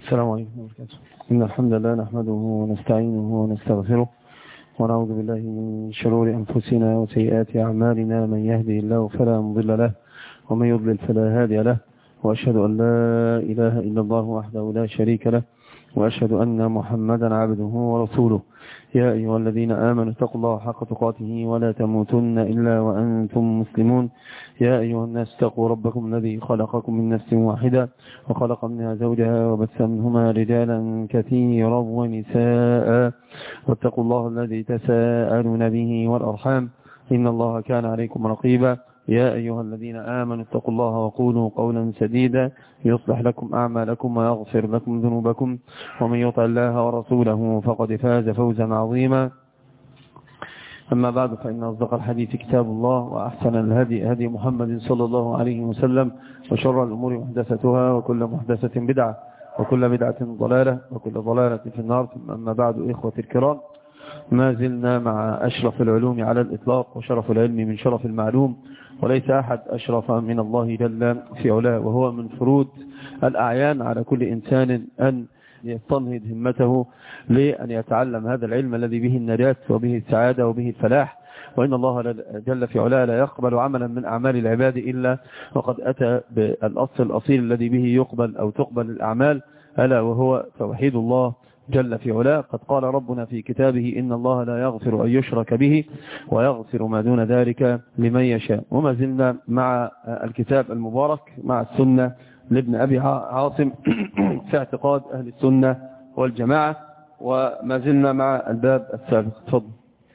السلام عليكم ورحمة الله وبركاته. إن الحمد لله نحمده ونستعينه ونستغفره ونعوذ بالله من شرور أنفسنا وسيئات أعمالنا. من يهده الله فلا مضل له ومن يضلل فلا هادي له، وأشهد أن لا إله إلا الله وحده لا شريك له، وأشهد أن محمدا عبده ورسوله. يا أيها الذين آمنوا اتقوا الله حق تقاته ولا تموتن إلا وأنتم مسلمون. يا أيها الناس اتقوا ربكم الذي خلقكم من نفس واحدة وخلق منها زوجها وبث منهما رجالا كثيرا ونساء، واتقوا الله الذي تساءلون به والأرحام إن الله كان عليكم رقيبا. يا أيها الذين آمنوا اتقوا الله وقولوا قولا سديدا يصلح لكم أعمالكم ويغفر لكم ذنوبكم، ومن يطع الله ورسوله فقد فاز فوزا عظيما. أما بعد، فإن أصدق الحديث كتاب الله، وأحسن الهدي هدي محمد صلى الله عليه وسلم، وشر الأمور محدثتها، وكل محدثة بدعة، وكل بدعة ضلالة، وكل ضلالة في النار. أما بعد، إخوتي الكرام، ما زلنا مع أشرف العلوم على الإطلاق، وشرف العلم من شرف المعلوم، وليس أحد أشرف من الله جل في علاه، وهو من فروض الأعيان على كل إنسان أن يستنهض همته لأن يتعلم هذا العلم الذي به النجاة وبه السعادة وبه الفلاح. وإن الله جل في علاه لا يقبل عملا من أعمال العباد إلا وقد أتى بالأصل الأصيل الذي به يقبل أو تقبل الأعمال، ألا وهو توحيد الله جل في علاه. قد قال ربنا في كتابه: إن الله لا يغفر أن يشرك به ويغفر ما دون ذلك لمن يشاء. وما زلنا مع الكتاب المبارك، مع السنة لابن أبي عاصم في اعتقاد أهل السنة والجماعة، وما زلنا مع الباب السابق. تفضل.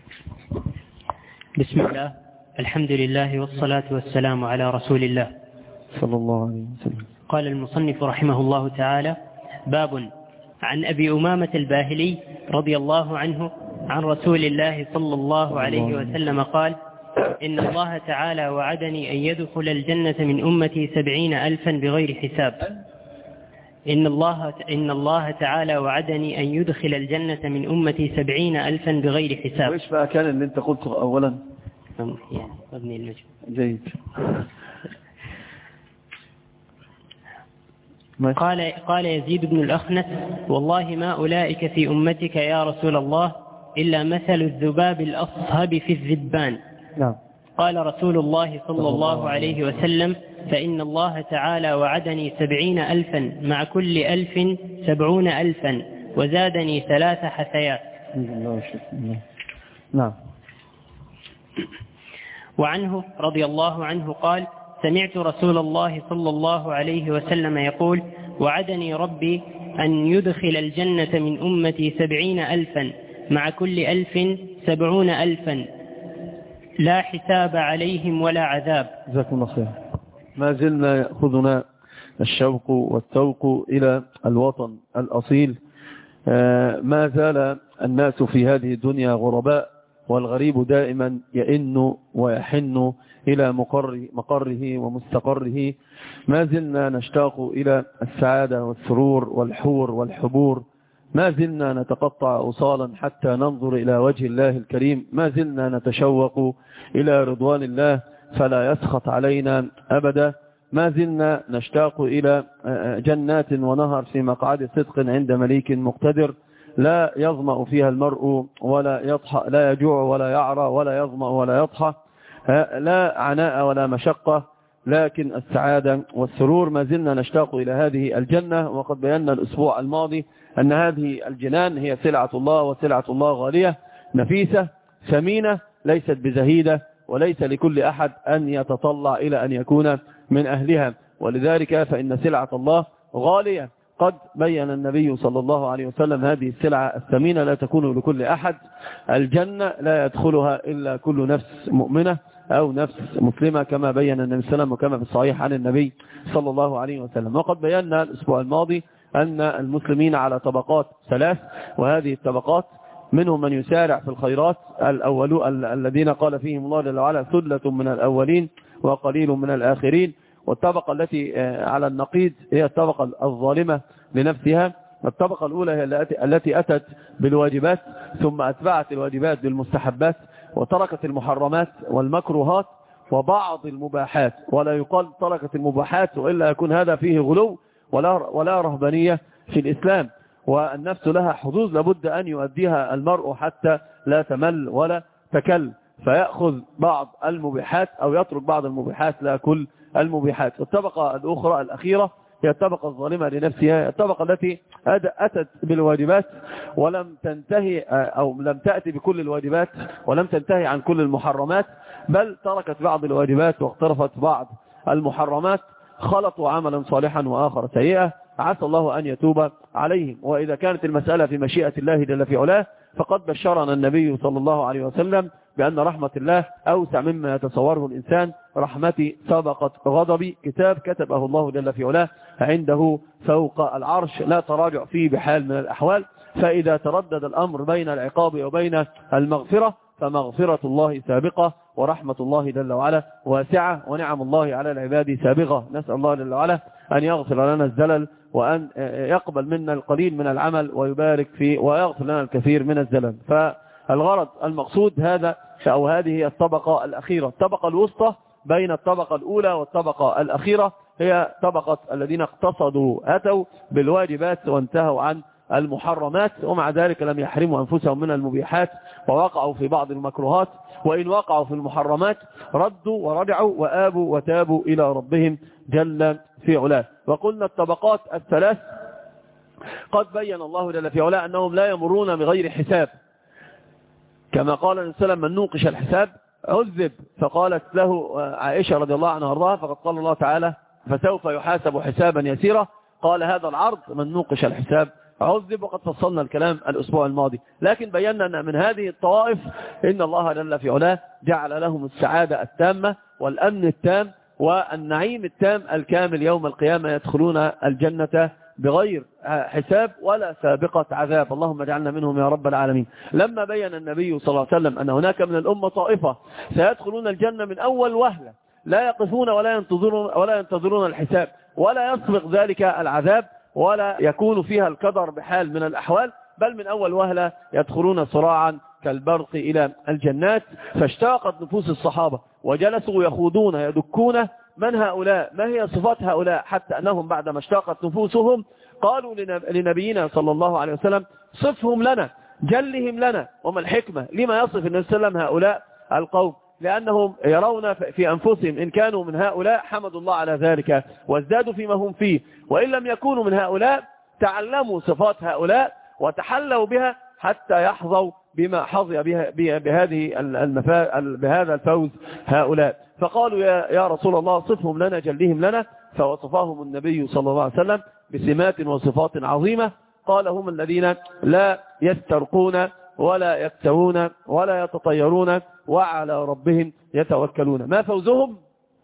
بسم الله، الحمد لله والصلاة والسلام على رسول الله صلى الله عليه وسلم. قال المصنف رحمه الله تعالى: باب عن أبي أمامة الباهلي رضي الله عنه عن رسول الله صلى الله عليه وسلم قال: إن الله تعالى وعدني أن يدخل الجنة من أمتي 70,000 بغير حساب. إن الله تعالى وعدني أن يدخل الجنة من أمتي 70,000 بغير حساب. وإيش بقى كان اللي أنت قلته أولا؟ يعني أبني المجد. جيد. قال يزيد بن الأخنس: والله ما أولئك في أمتك يا رسول الله إلا مثل الذباب الأصهب في الذبان. نعم. قال رسول الله صلى الله عليه وسلم: فإن الله تعالى وعدني 70,000 مع كل 1000 70,000 وزادني 3 حثيات. نعم. وعنه رضي الله عنه قال: سمعت رسول الله صلى الله عليه وسلم يقول: وعدني ربي أن يدخل الجنة من أمتي 70,000 مع كل 1000 70,000 لا حساب عليهم ولا عذاب. جزاكم الله خير. ما زلنا يأخذنا الشوق والتوق إلى الوطن الأصيل. ما زال الناس في هذه الدنيا غرباء، والغريب دائما يئن ويحن إلى مقره ومستقره. ما زلنا نشتاق إلى السعادة والسرور والحور والحبور. ما زلنا نتقطع أوصالا حتى ننظر إلى وجه الله الكريم. ما زلنا نتشوق إلى رضوان الله فلا يسخط علينا أبدا. ما زلنا نشتاق إلى جنات ونهر في مقعد صدق عند مليك مقتدر، لا يظمأ فيها المرء ولا يضحى، لا يجوع ولا يعرى ولا يظمأ ولا يضحى، لا عناء ولا مشقة، لكن السعادة والسرور. ما زلنا نشتاق إلى هذه الجنة، وقد بينا الأسبوع الماضي أن هذه الجنان هي سلعة الله، وسلعة الله غالية نفيسة ثمينة، ليست بزهيدة، وليس لكل أحد أن يتطلع إلى أن يكون من أهلها. ولذلك فإن سلعة الله غالية. قد بين النبي صلى الله عليه وسلم هذه السلعة الثمينة لا تكون لكل أحد. الجنة لا يدخلها إلا كل نفس مؤمنة أو نفس مسلمة، كما بين النبي صلى الله عليه وسلم وكما في الصحيح عن النبي صلى الله عليه وسلم. وقد بينا الأسبوع الماضي أن المسلمين على طبقات 3، وهذه الطبقات منهم من يسارع في الخيرات، الذين قال فيهم الله جل وعلا: ثلة من الأولين وقليل من الآخرين. والطبقة التي على النقيض هي الطبقة الظالمة لنفسها. الطبقة الأولى هي التي أتت بالواجبات ثم أتبعت الواجبات بالمستحبات، وتركت المحرمات والمكروهات وبعض المباحات. ولا يقال تركت المباحات وإلا يكون هذا فيه غلو ولا رهبانية، في الإسلام، والنفس لها حظوظ لابد أن يؤديها المرء حتى لا تمل ولا تكل، فيأخذ بعض المبيحات أو يترك بعض المبيحات لا كل المبيحات. الطبقة الأخرى الأخيرة هي الطبقة الظالمة لنفسها، الطبقة التي أتت بالواجبات ولم تنتهي أو لم تأتي بكل الواجبات ولم تنتهي عن كل المحرمات، بل تركت بعض الواجبات واقترفت بعض المحرمات، خلطوا عملا صالحا وآخر سيئة، عسى الله أن يتوب عليهم. وإذا كانت المسألة في مشيئة الله جل في علاه فقد بشرنا النبي صلى الله عليه وسلم بأن رحمة الله أوسع مما يتصوره الإنسان. رحمتي سبقت غضبي، كتاب كتبه الله جل في علاه عنده فوق العرش لا تراجع فيه بحال من الأحوال. فإذا تردد الأمر بين العقاب وبين المغفرة فمغفرة الله سابقة ورحمة الله جل وعلا واسعة ونعم الله على العباد سابقة. نسأل الله جل وعلا أن يغفر لنا الزلل وأن يقبل منا القليل من العمل ويبارك فيه ويغفر لنا الكثير من الزلل. فالغرض المقصود هذا أو هذه هي الطبقة الأخيرة. الطبقة الوسطى بين الطبقة الأولى والطبقة الأخيرة هي طبقة الذين اقتصدوا أتوا بالواجبات وانتهوا عن المحرمات، ومع ذلك لم يحرموا أنفسهم من المبيحات ووقعوا في بعض المكروهات، وإن وقعوا في المحرمات ردوا ورجعوا وآبوا وتابوا إلى ربهم جل في علاه. وقلنا الطبقات الثلاث قد بين الله جل في علاه أنهم لا يمرون بغير حساب، كما قال النبي صلى الله عليه وسلم من نوقش الحساب عذب، فقالت له عائشة رضي الله عنها وارضاها فقد قال الله تعالى فسوف يحاسب حسابا يسيرا، قال هذا العرض من نوقش الحساب عذب، وقد فصلنا الكلام الأسبوع الماضي. لكن بينا أن من هذه الطوائف إن الله جل في علاه جعل لهم السعادة التامة والأمن التام والنعيم التام الكامل يوم القيامة، يدخلون الجنة بغير حساب ولا سابقة عذاب. اللهم اجعلنا منهم يا رب العالمين. لما بين النبي صلى الله عليه وسلم أن هناك من الأمة طائفة سيدخلون الجنة من أول وهلة، لا يقفون ولا ينتظرون الحساب ولا يسبق ذلك العذاب ولا يكون فيها القدر بحال من الأحوال، بل من أول وهلة يدخلون صراعا كالبرق إلى الجنات. فاشتاقت نفوس الصحابة وجلسوا يخوضون يدكون من هؤلاء، ما هي صفات هؤلاء، حتى أنهم بعدما اشتاقت نفوسهم قالوا لنبينا صلى الله عليه وسلم صفهم لنا جلهم لنا. وما الحكمة لما يصف النبي صلى الله عليه وسلم هؤلاء القوم؟ لأنهم يرون في أنفسهم إن كانوا من هؤلاء حمدوا الله على ذلك وازدادوا فيما هم فيه، وإن لم يكونوا من هؤلاء تعلموا صفات هؤلاء وتحلوا بها حتى يحظوا بما حظي بهذا الفوز هؤلاء. فقالوا يا رسول الله صفهم لنا جلهم لنا، فوصفاهم النبي صلى الله عليه وسلم بسمات وصفات عظيمة. قال هم الذين لا يسترقون ولا يكتوون ولا يتطيرون وعلى ربهم يتوكلون. ما فوزهم؟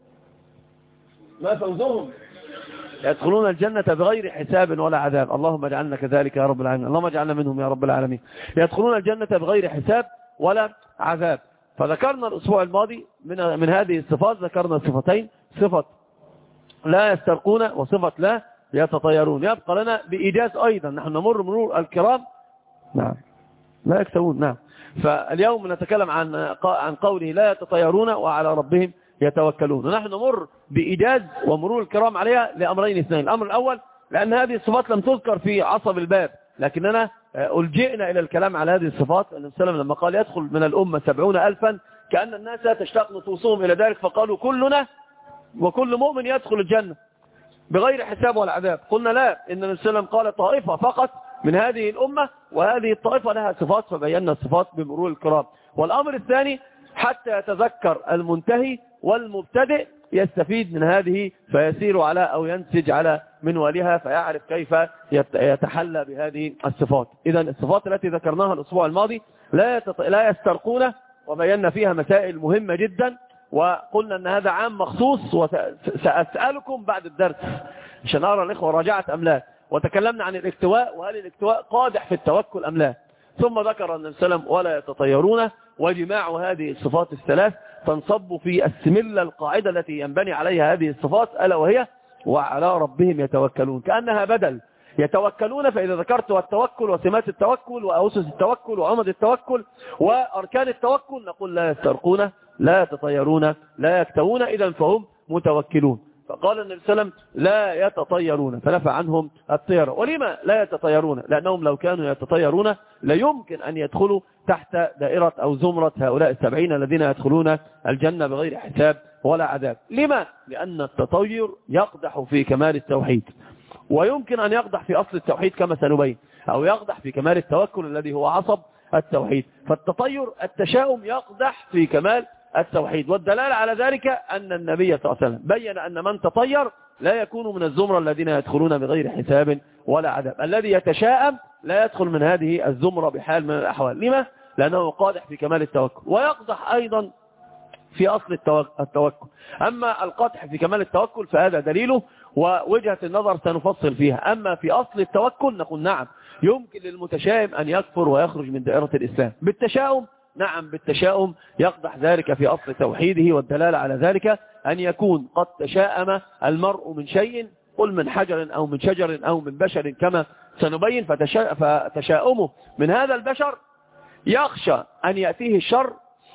يدخلون الجنة بغير حساب ولا عذاب. اللهم اجعلنا كذلك يا رب العالمين، اللهم اجعلنا منهم يا رب العالمين. يدخلون الجنة بغير حساب ولا عذاب. فذكرنا الأسبوع الماضي من هذه الصفات ذكرنا صفتين، صفة لا يسترقون وصفة لا يتطيرون. يبقى لنا بإيجاز أيضا، نحن نمر مرور الكرام نعم لا يكتوون نعم. فاليوم نتكلم عن قوله لا يتطيرون وعلى ربهم يتوكلون، ونحن نمر بإيجاز ومرور الكرام عليها لأمرين اثنين. الأمر الأول لأن هذه الصفات لم تذكر في عصب الباب، لكننا ألجئنا إلى الكلام على هذه الصفات. النبي صلى الله عليه وسلم لما قال يدخل من الأمة 70,000 كأن الناس تشتاق نفوسهم إلى ذلك، فقالوا كلنا وكل مؤمن يدخل الجنة بغير حساب ولا عذاب. قلنا لا، إن النبي صلى الله عليه وسلم قال طائفة فقط من هذه الأمة، وهذه الطائفة لها صفات، فبينا الصفات بمرور الكرام. والأمر الثاني حتى يتذكر المنتهي والمبتدئ يستفيد من هذه فيسير على أو ينسج على منوالها فيعرف كيف يتحلى بهذه الصفات. إذن الصفات التي ذكرناها الأسبوع الماضي لا يسترقون، وبينا فيها مسائل مهمة جدا، وقلنا أن هذا عام مخصوص، وسأسألكم بعد الدرس عشان أرى الإخوة راجعت أم لا. وتكلمنا عن الاكتواء، وهل الاكتواء قادح في التوكل أم لا. ثم ذكر النبي صلى الله عليه وسلم ولا يتطيرون، وجماع هذه الصفات الثلاث تنصب في السملة القاعدة التي ينبني عليها هذه الصفات، ألا وهي وعلى ربهم يتوكلون، كأنها بدل يتوكلون. فإذا ذكرت التوكل وسمات التوكل وأسس التوكل وعمد التوكل وأركان التوكل نقول لا يسترقون لا يتطيرون لا يكتوون، إذن فهم متوكلون. فقال النبي صلى الله عليه وسلم لا يتطيرون، فنفى عنهم الطيرة. ولما لا يتطيرون؟ لأنهم لو كانوا يتطيرون لا يمكن أن يدخلوا تحت دائرة أو زمرة هؤلاء 70 الذين يدخلون الجنة بغير حساب ولا عذاب. لما؟ لأن التطير يقدح في كمال التوحيد، ويمكن أن يقدح في أصل التوحيد كما سنبين، أو يقدح في كمال التوكل الذي هو عصب التوحيد. فالتطير التشاؤم يقدح في كمال التوحيد. والدلالة على ذلك أن النبي صلى الله عليه وسلم بين أن من تطير لا يكون من الزمرة الذين يدخلون بغير حساب ولا عذاب. الذي يتشاءم لا يدخل من هذه الزمرة بحال من الأحوال. لما؟ لأنه قادح في كمال التوكل، ويقدح أيضا في أصل التوكل. أما القدح في كمال التوكل فهذا دليله ووجهة النظر سنفصل فيها. أما في أصل التوكل نقول نعم يمكن للمتشائم أن يكفر ويخرج من دائرة الإسلام. بالتشاؤم نعم، بالتشاؤم يقدح ذلك في أصل توحيده. والدلالة على ذلك أن يكون قد تشاءم المرء من شيء، قل من حجر أو من شجر أو من بشر كما سنبين، فتشاؤمه من هذا البشر يخشى أن يأتيه الشر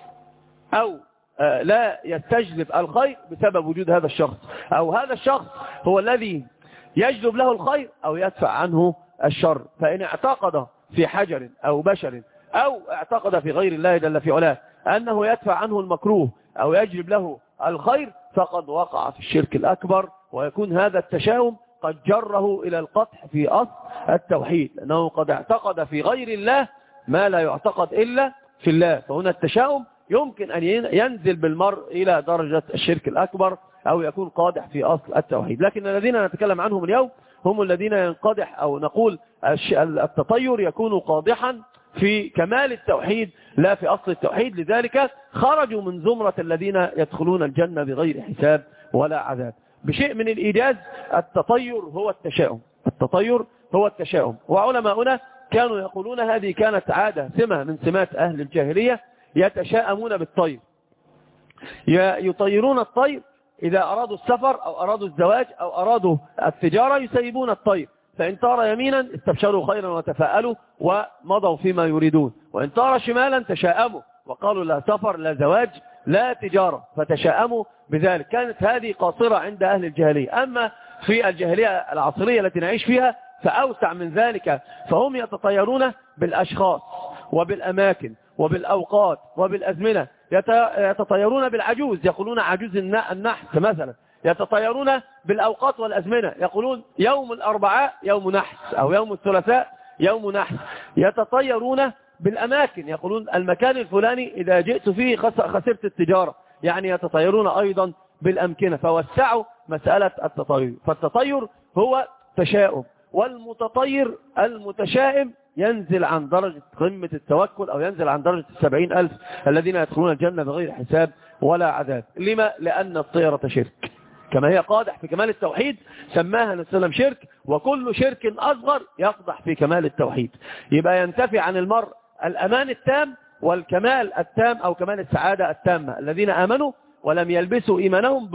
أو لا يستجلب الخير بسبب وجود هذا الشخص، أو هذا الشخص هو الذي يجلب له الخير أو يدفع عنه الشر. فإن اعتقد في حجر أو بشر أو اعتقد في غير الله جل في علاه أنه يدفع عنه المكروه أو يجلب له الخير فقد وقع في الشرك الأكبر، ويكون هذا التشاؤم قد جره إلى القطع في أصل التوحيد، لأنه قد اعتقد في غير الله ما لا يعتقد إلا في الله. فهنا التشاؤم يمكن أن ينزل بالمرء إلى درجة الشرك الأكبر أو يكون قادح في أصل التوحيد. لكن الذين نتكلم عنهم اليوم هم الذين ينقدح أو نقول التطير يكون قادحا في كمال التوحيد لا في أصل التوحيد، لذلك خرجوا من زمرة الذين يدخلون الجنة بغير حساب ولا عذاب. بشيء من الإيجاز التطير هو التشاؤم، التطير هو التشاؤم. وعلماؤنا كانوا يقولون هذه كانت عادة سمة من سمات أهل الجاهلية، يتشاءمون بالطير، يطيرون الطير إذا أرادوا السفر أو أرادوا الزواج أو أرادوا التجارة يسيبون الطير، فإن طار يمينا استبشروا خيرا وتفاءلوا ومضوا فيما يريدون، وإن طار شمالا تشاءموا وقالوا لا سفر لا زواج لا تجارة، فتشاءموا بذلك. كانت هذه قاصرة عند أهل الجاهلية. أما في الجاهلية العصرية التي نعيش فيها فأوسع من ذلك، فهم يتطيرون بالأشخاص وبالأماكن وبالأوقات وبالأزمنة. يتطيرون بالعجوز، يقولون عجوز النحس مثلا، يتطيرون بالأوقات والأزمنة، يقولون يوم الأربعاء يوم نحس أو يوم الثلاثاء يوم نحس. يتطيرون بالأماكن، يقولون المكان الفلاني إذا جئت فيه خسرت التجارة، يعني يتطيرون أيضا بالأمكنة، فوسعوا مسألة التطير. فالتطير هو تشاؤم، والمتطير المتشائم ينزل عن درجة قمة التوكل أو ينزل عن درجة 70,000 الذين يدخلون الجنة بغير حساب ولا عذاب. لما؟ لأن الطيرة شرك، كما هي قادح في كمال التوحيد سماها النبي صلى الله عليه وسلم شرك، وكل شرك أصغر يقدح في كمال التوحيد. يبقى ينتفي عن المرء الأمان التام والكمال التام أو كمال السعادة التامة. الذين آمنوا ولم يلبسوا إيمانهم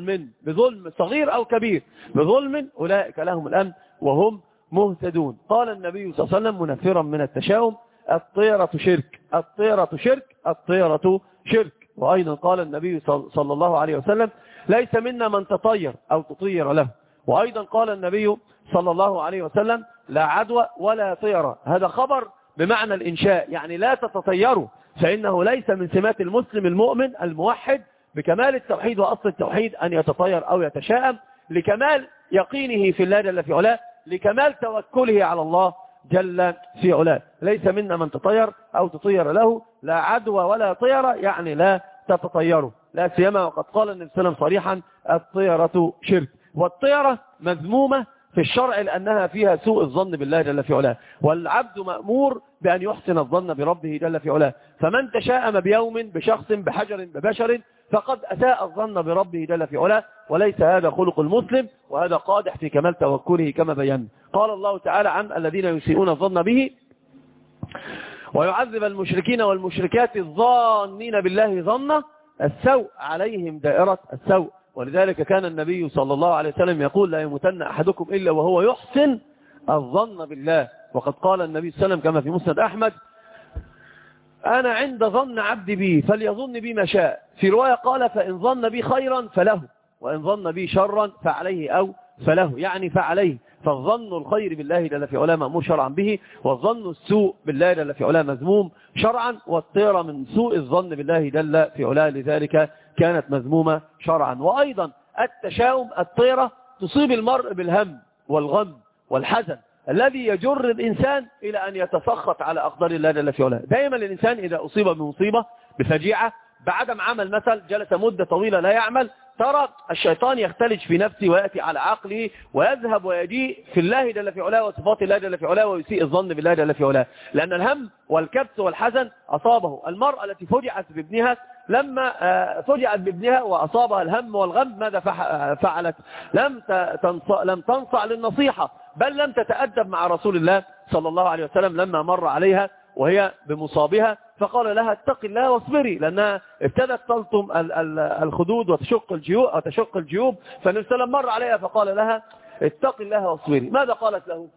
بظلم صغير أو كبير، بظلم، أولئك لهم الأمن وهم مهتدون. قال النبي صلى الله عليه وسلم منفرا من التشاؤم الطيرة شرك، الطيرة شرك، الطيرة شرك. وأيضا قال النبي صلى الله عليه وسلم ليس منا من تطير أو تطير له. وأيضا قال النبي صلى الله عليه وسلم لا عدوى ولا طيرة. هذا خبر بمعنى الإنشاء، يعني لا تتطيروا، فإنه ليس من سمات المسلم المؤمن الموحد بكمال التوحيد وأصل التوحيد أن يتطير أو يتشاءم، لكمال يقينه في الله جل في علاه، لكمال توكله على الله جل في علاه. ليس منا من تطير أو تطير له، لا عدوى ولا طيرة، يعني لا تتطيروا، لا سيما وقد قال النبي صلى الله عليه وسلم صريحا الطيرة شرك. والطيرة مذمومة في الشرع لأنها فيها سوء الظن بالله جل في علاه، والعبد مأمور بأن يحسن الظن بربه جل في علاه. فمن تشاءم بيوم بشخص بحجر ببشر فقد أساء الظن بربه جل في علاه، وليس هذا خلق المسلم، وهذا قادح في كمال توكله كما بينا. قال الله تعالى عن الذين يسيئون الظن به ويعذب المشركين والمشركات الظانين بالله ظن السوء عليهم دائرة السوء. ولذلك كان النبي صلى الله عليه وسلم يقول لا يموتن أحدكم إلا وهو يحسن الظن بالله. وقد قال النبي صلى الله عليه وسلم كما في مسند أحمد أنا عند ظن عبدي بي فليظن بي ما شاء. في رواية قال فإن ظن بي خيرا فله وإن ظن به شرا فعليه أو فله، يعني فعليه. فالظن الخير بالله جل في علاه مأمور شرعا به، والظن السوء بالله جل في علاه مذموم شرعا، والطيرة من سوء الظن بالله جل في علاه، لذلك كانت مذمومة شرعا. وأيضا التشاؤم، الطيرة تصيب المرء بالهم والغم والحزن الذي يجر الإنسان إلى أن يتسخط على أقدار الله جل في علاه. دائما الإنسان إذا أصيب بمصيبة، بفجيعة، بعدم عمل مثل، جلس مدة طويلة لا يعمل، ترى الشيطان يختلج في نفسه ويأتي على عقله ويذهب ويجيء في الله جل في علاه وصفات الله جل في علاه، ويسيء الظن بالله جل في علاه، لأن الهم والكبت والحزن أصابه. المرأة التي فجعت بابنها، لما فجعت بابنها وأصابها الهم والغم، ماذا فعلت؟ لم تنصع للنصيحة، بل لم تتأدب مع رسول الله صلى الله عليه وسلم لما مر عليها وهي بمصابها، فقال لها اتق الله واصبري، لأنها ابتدت تلطم الخدود وتشق الجيوب. فالنبي صلى الله عليه وسلم مر عليها فقال لها اتق الله واصبري. ماذا قالت له؟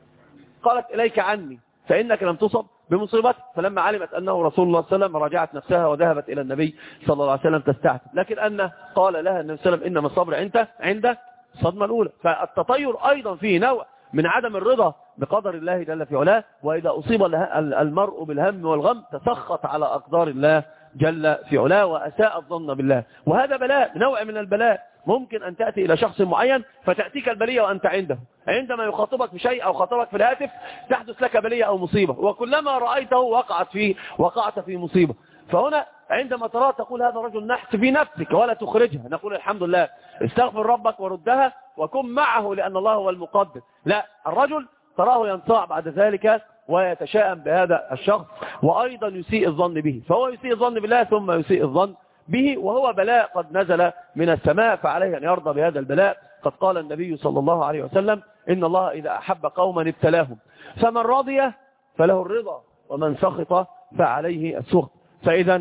قالت إليك عني فإنك لم تصب بمصيبتك. فلما علمت أنه رسول الله صلى الله عليه وسلم رجعت نفسها وذهبت إلى النبي صلى الله عليه وسلم تستعتب، لكن أنه قال لها النبي صلى الله عليه وسلم إنما الصبر عند الصدمة الأولى. فالتطير أيضا فيه نوع من عدم الرضا بقدر الله جل في علاه، وإذا أصيب المرء بالهم والغم تسخط على أقدار الله جل في علاه وأساء الظن بالله. وهذا بلاء، نوع من البلاء. ممكن أن تأتي إلى شخص معين فتأتيك البلية وأنت عنده، عندما يخاطبك بشيء أو خاطبك في الهاتف تحدث لك بلية أو مصيبة، وكلما رأيته وقعت في مصيبة. فهنا عندما ترى تقول هذا رجل نحس في نفسك ولا تخرجها، نقول الحمد لله، استغفر ربك وردها وكن معه لأن الله هو المقدر. لا، الرجل تراه ينصاع بعد ذلك ويتشائم بهذا الشخص، وأيضا يسيء الظن به، فهو يسيء الظن بالله ثم يسيء الظن به، وهو بلاء قد نزل من السماء، فعليه أن يرضى بهذا البلاء. قد قال النبي صلى الله عليه وسلم إن الله إذا أحب قوما ابتلاهم، فمن رضي فله الرضا ومن سخط فعليه السخط. فإذا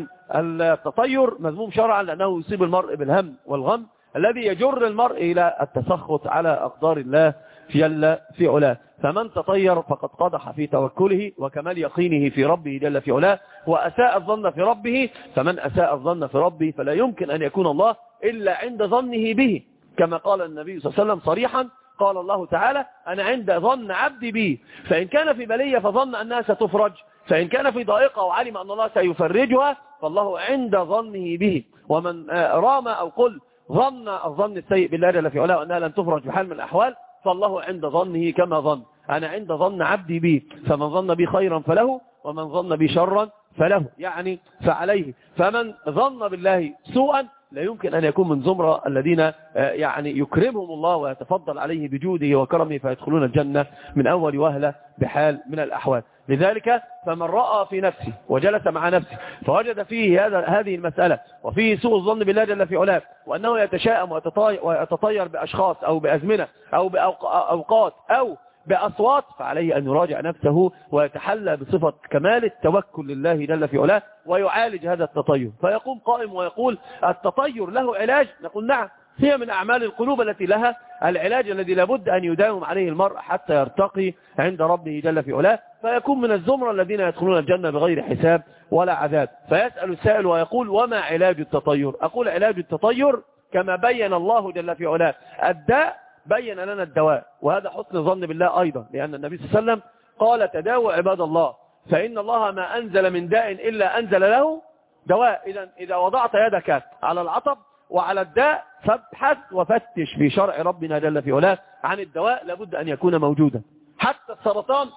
التطير مذموم شرعا، لأنه يصيب المرء بالهم والغم الذي يجر المرء إلى التسخط على أقدار الله جل في علاه. فمن تطير فقد قدح في توكله وكمال يقينه في ربه جل في علاه، وأساء الظن في ربه. فمن أساء الظن في ربه فلا يمكن أن يكون الله إلا عند ظنه به، كما قال النبي صلى الله عليه وسلم صريحا، قال الله تعالى أنا عند ظن عبدي بي، فإن كان في بلية فظن أنها ستفرج، فإن كان في ضائقة وعلم أن الله سيفرجها، فالله عند ظنه به. ومن رام أو قل ظن الظن السيء بالله جل في علاه أنها لن تفرج بحال من الأحوال، فالله عند ظنه كما ظن، أنا عند ظن عبدي بي، فمن ظن بي خيرا فله ومن ظن بي شرا فله، يعني فعليه. فمن ظن بالله سوءا لا يمكن أن يكون من زمرة الذين يعني يكرمهم الله ويتفضل عليه بجوده وكرمه فيدخلون الجنة من أول وهلة بحال من الأحوال. لذلك فمن رأى في نفسه وجلس مع نفسه فوجد فيه هذه المسألة وفيه سوء الظن بالله جل في علاه، وأنه يتشائم ويتطير بأشخاص أو بأزمنة أو بأوقات أو بأصوات، فعليه أن يراجع نفسه ويتحلى بصفة كمال التوكل لله جل في علاه ويعالج هذا التطير. فيقوم قائم ويقول التطير له علاج؟ نقول نعم، هي من أعمال القلوب التي لها العلاج الذي لابد أن يداوم عليه المرء حتى يرتقي عند ربه جل في علاه، فيكون من الزمرة الذين يدخلون الجنة بغير حساب ولا عذاب. فيسأل السائل ويقول وما علاج التطير؟ أقول علاج التطير كما بين الله جل في علاه الداء بين لنا الدواء، وهذا حسن ظن بالله أيضا، لأن النبي صلى الله عليه وسلم قال تداووا عباد الله فإن الله ما أنزل من داء إلا أنزل له دواء. إذا وضعت يدك على العطب وعلى الداء فابحث وفتش في شرع ربنا جل في علاه عن الدواء، لابد أن يكون موجودا. حتى السرطان،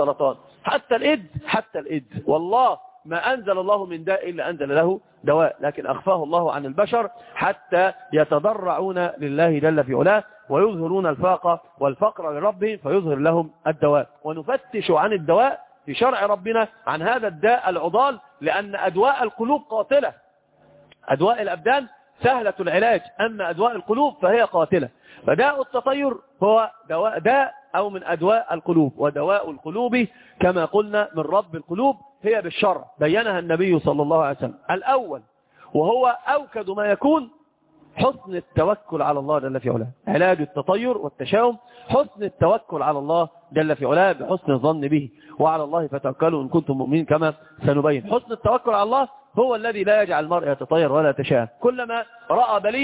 حتى الإيد، والله ما أنزل الله من داء إلا أنزل له دواء، لكن أخفاه الله عن البشر حتى يتضرعون لله جل في علاه ويظهرون الفاقة والفقر لربهم فيظهر لهم الدواء. ونفتش عن الدواء في شرع ربنا عن هذا الداء العضال، لأن أدواء القلوب قاتلة. أدواء الأبدان سهلة العلاج، أما أدواء القلوب فهي قاتلة. فداء التطير هو داء أو من أدواء القلوب، ودواء القلوب كما قلنا من رب القلوب هي بالشرع، بينها النبي صلى الله عليه وسلم. الأول وهو أوكد ما يكون حسن التوكل على الله جل في علاه. علاج التطير والتشاؤم حسن التوكل على الله جل في علاه بحسن الظن به، وعلى الله فتوكلوا إن كنتم مؤمنين كما سنبين. حسن التوكل على الله هو الذي لا يجعل المرء يتطير ولا يتشاءم. كلما رأى بلية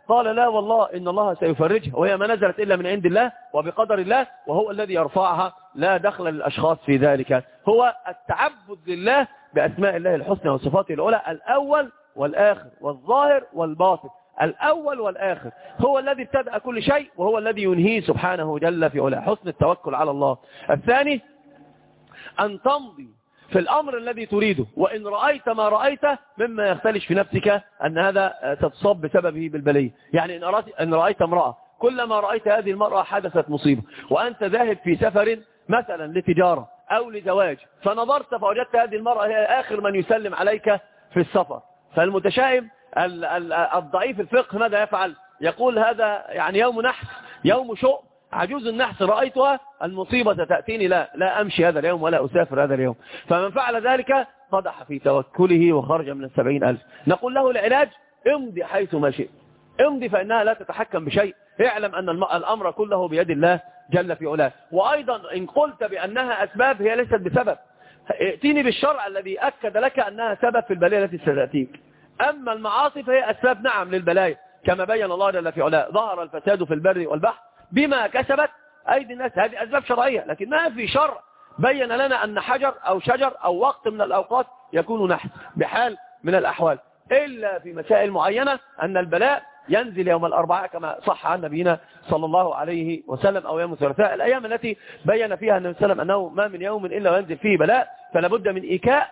قال لا والله إن الله سيفرجها، وهي ما نزلت إلا من عند الله وبقدر الله، وهو الذي يرفعها، لا دخل للأشخاص في ذلك. هو التعبد لله بأسماء الله الحسنى وصفاته العلى، الأول والآخر والظاهر والباطن. الأول والآخر هو الذي ابتدأ كل شيء، وهو الذي ينهيه سبحانه جل في علاه. حسن التوكل على الله. الثاني أن تمضي في الأمر الذي تريده، وإن رأيت ما رأيت مما يختلش في نفسك أن هذا تتصاب بسببه بالبلية. يعني إن رأيت امرأة، كلما رأيت هذه المرأة حدثت مصيبة، وأنت ذاهب في سفر مثلا لتجارة أو لزواج، فنظرت فوجدت هذه المرأة هي آخر من يسلم عليك في السفر. فالمتشائم الضعيف الفقه ماذا يفعل؟ يقول هذا يعني يوم نحس، يوم شؤم، عجوز النحس رأيتها، المصيبة ستأتيني، لا أمشي هذا اليوم ولا أسافر هذا اليوم. فمن فعل ذلك قدح في توكله وخرج من 70,000. نقول له العلاج امضي حيث ما شئت، امضي فإنها لا تتحكم بشيء. اعلم أن الأمر كله بيد الله جل في علاه. وأيضا إن قلت بأنها أسباب، هي ليست بسبب. ائتيني بالشرع الذي أكد لك أنها سبب في البلايا التي ستأتيك. أما المعاصي فهي أسباب نعم للبلايا، كما بين الله جل في علاه: ظهر الفساد في البر والبحر بما كسبت أيدي الناس. هذه أسباب شرعية، لكن ما في شرع بين لنا أن حجر أو شجر أو وقت من الأوقات يكون نحس بحال من الأحوال، إلا في مسائل معينة، أن البلاء ينزل يوم الأربعاء كما صح عن نبينا صلى الله عليه وسلم، أو يوم الثلاثاء، الأيام التي بين فيها النبي صلى الله عليه وسلم أنه ما من يوم إلا وينزل فيه بلاء، فلا بد من إيكاء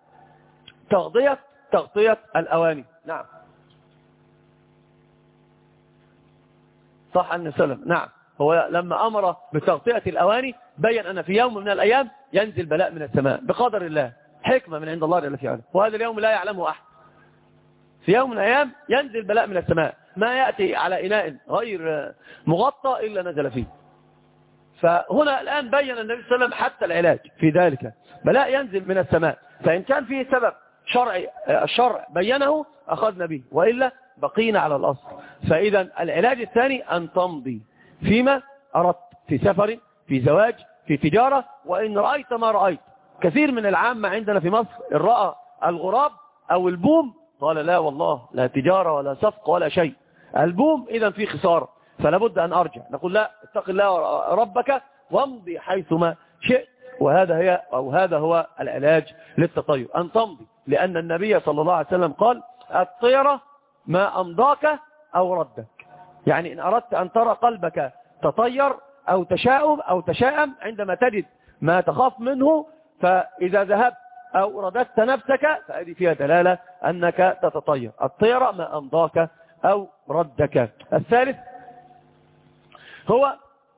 تغطية الأواني. نعم صح عن النبي صلى الله عليه وسلم. نعم، هو لما أمر بتغطية الأواني بين أن في يوم من الأيام ينزل بلاء من السماء بقدر الله، حكمة من عند الله جل في علاه، وهذا اليوم لا يعلمه أحد. في يوم من الأيام ينزل بلاء من السماء، ما يأتي على إناء غير مغطى إلا نزل فيه. فهنا الآن بين النبي صلى الله عليه وسلم حتى العلاج في ذلك، بلاء ينزل من السماء، فإن كان فيه سبب شرعي الشرع بينه أخذنا به، وإلا بقينا على الأصل. فإذا العلاج الثاني أن تمضي فيما أردت، في سفر، في زواج، في تجارة. وإن رأيت ما رأيت، كثير من العامة عندنا في مصر إن رأى الغراب أو البوم قال لا والله لا تجارة ولا صفقة ولا شيء، البوم إذا في خسارة، فلا بد أن أرجع. نقول لا، اتق الله ربك وامضي حيثما شئت. هذا هو العلاج للتطير، أن تمضي، لأن النبي صلى الله عليه وسلم قال: الطيرة ما أمضاك أو ردك. يعني إن أردت أن ترى قلبك تطير أو تشاءم عندما تجد ما تخاف منه، فإذا ذهبت أو رددت نفسك فهذه فيها دلالة أنك تتطير. الطيرة ما أمضاك أو ردك. الثالث هو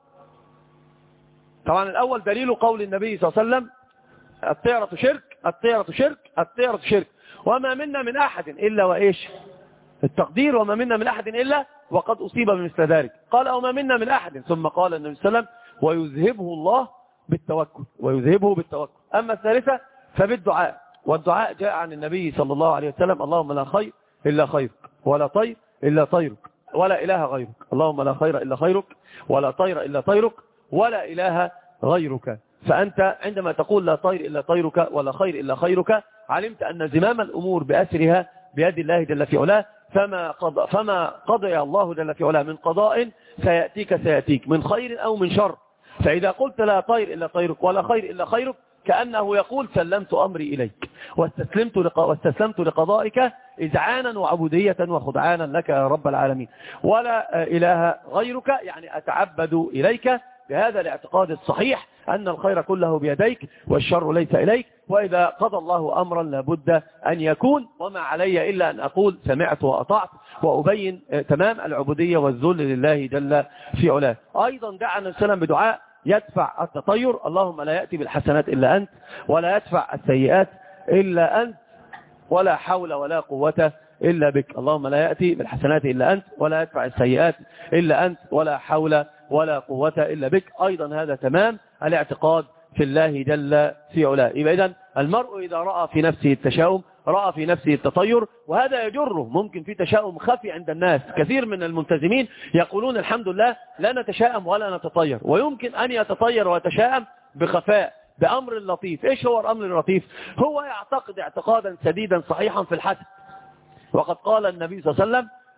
طبعا الأول دليل قول النبي صلى الله عليه وسلم: الطيرة شرك، الطيرة شرك، الطيرة شرك، وما منا من أحد إلا وإيش التقدير، وما منا من أحد إلا وقد أصيب بمثل ذلك. قال: وما منا من أحد، ثم قال النبي صلى الله عليه وسلم: ويذهبه الله بالتوكل، ويذهبه بالتوكل. أما الثالثة فبالدعاء، والدعاء جاء عن النبي صلى الله عليه وسلم: اللهم لا خير إلا خيرك، ولا طير إلا طيرك، ولا إله غيرك. اللهم لا خير إلا خيرك، ولا طير إلا طيرك، ولا إله غيرك. فأنت عندما تقول لا طير إلا طيرك ولا خير إلا خيرك، علمت أن زمام الأمور بأسرها بيد الله جل في علاه. فما قضي الله جل في علاه من قضاء سيأتيك من خير أو من شر. فإذا قلت لا طير إلا طيرك ولا خير إلا خيرك، كأنه يقول: سلمت أمري إليك واستسلمت لقضائك إذعانا وعبودية وخضعانا لك يا رب العالمين، ولا إله غيرك، يعني أتعبد إليك بهذا الاعتقاد الصحيح أن الخير كله بيديك والشر ليس إليك. وإذا قضى الله أمرا لابد أن يكون، وما علي إلا أن أقول سمعت وأطعت، وأبين تمام العبودية والذل لله جل في علاه. أيضا دعا السلام بدعاء يدفع التطير: اللهم لا يأتي بالحسنات إلا أنت، ولا يدفع السيئات إلا أنت، ولا حول ولا قوة إلا بك. اللهم لا يأتي بالحسنات إلا أنت، ولا يدفع السيئات إلا أنت، ولا حول ولا قوة إلا بك. أيضا هذا تمام الاعتقاد في الله جل في علاه. يبقى إذن المرء إذا رأى في نفسه التشاؤم رأى في نفسه التطير، وهذا يجره. ممكن في تشاؤم خفي عند الناس، كثير من الملتزمين يقولون الحمد لله لا نتشاءم ولا نتطير، ويمكن أن يتطير ويتشاءم بخفاء بأمر لطيف. إيش هو الأمر اللطيف؟ هو يعتقد اعتقادا سديدا صحيحا في الحسد. وقد قال النبي صلى الله عليه وسلم: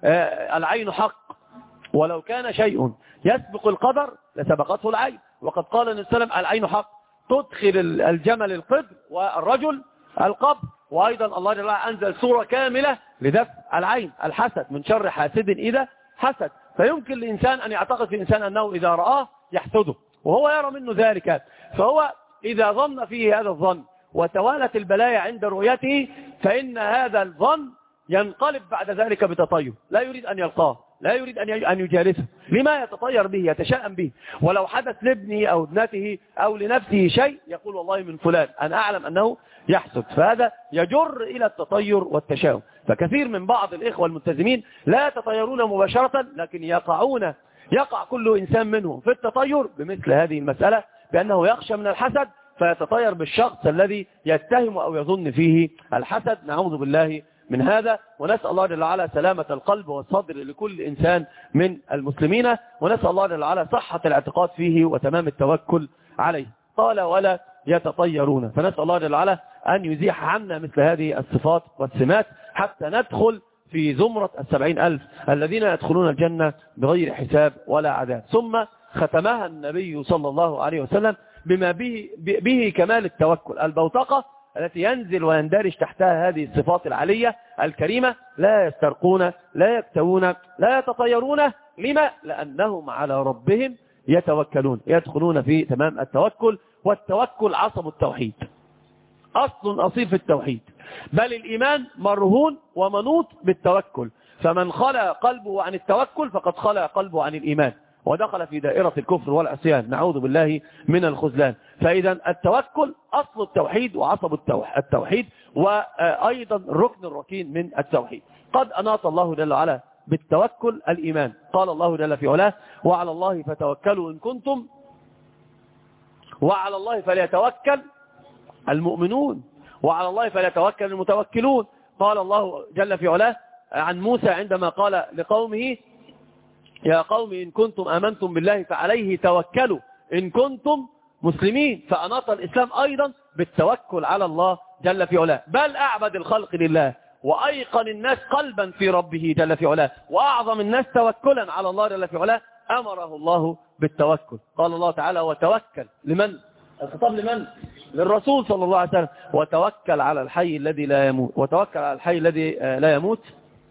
العين حق، ولو كان شيء يسبق القدر لسبقته العين. وقد قال النبي صلى الله عليه وسلم العين حق تدخل الجمل القدر والرجل القبر. وأيضا الله جل وعلا أنزل سورة كاملة لدفع العين الحسد من شر حاسد إذا حسد. فيمكن لإنسان أن يعتقد في الإنسان أنه إذا رآه يحسده وهو يرى منه ذلك، فهو إذا ظن فيه هذا الظن وتوالت البلايا عند رؤيته فإن هذا الظن ينقلب بعد ذلك بتطير، لا يريد أن يلقاه، لا يريد أن يجالسه. لما يتطير به، يتشائم به. ولو حدث لابنه أو ابنته أو لنفسه شيء يقول والله من فلان أنا أعلم أنه يحسد، فهذا يجر إلى التطير والتشاؤم. فكثير من بعض الإخوة الملتزمين لا يتطيرون مباشرة، لكن يقع كل إنسان منهم في التطير بمثل هذه المسألة، بأنه يخشى من الحسد فيتطير بالشخص الذي يتهم أو يظن فيه الحسد. نعوذ بالله من هذا، ونسأل الله جل وعلا سلامة القلب والصدر لكل إنسان من المسلمين، ونسأل الله جل وعلا صحة الاعتقاد فيه وتمام التوكل عليه. قال ولا يتطيرون، فنسأل الله جل وعلا أن يزيح عنا مثل هذه الصفات والسمات حتى ندخل في زمرة 70,000 الذين يدخلون الجنة بغير حساب ولا عذاب. ثم ختمها النبي صلى الله عليه وسلم بما به كمال التوكل، البوتقة التي ينزل ويندرج تحتها هذه الصفات العالية الكريمة: لا يسترقون، لا يكتوون، لا يتطيرون. لما؟ لأنهم على ربهم يتوكلون، يدخلون في تمام التوكل. والتوكل عصب التوحيد، أصل أصيل في التوحيد، بل الإيمان مرهون ومنوط بالتوكل. فمن خلى قلبه عن التوكل فقد خلى قلبه عن الإيمان ودخل في دائرة الكفر والعصيان، نعوذ بالله من الخذلان. فإذا التوكل أصل التوحيد وعصب التوحيد، وأيضا الركن الركين من التوحيد. قد أناط الله جل وعلا بالتوكل الإيمان. قال الله جل في علاه: وعلى الله فتوكلوا إن كنتم، وعلى الله فليتوكل المؤمنون، وعلى الله فليتوكل المتوكلون. قال الله جل في علاه عن موسى عندما قال لقومه: يا قوم إن كنتم آمنتم بالله فعليه توكلوا إن كنتم مسلمين. فأناط الإسلام أيضا بالتوكل على الله جل في علاه، بل أعبد الخلق لله وأيقن الناس قلبا في ربه جل في علاه وأعظم الناس توكلا على الله جل في علاه أمره الله بالتوكل. قال الله تعالى: وتوكل. لمن؟ الخطاب لمن؟ للرسول صلى الله عليه وسلم: وتوكل على الحي الذي لا يموت، وتوكل على الحي الذي لا يموت.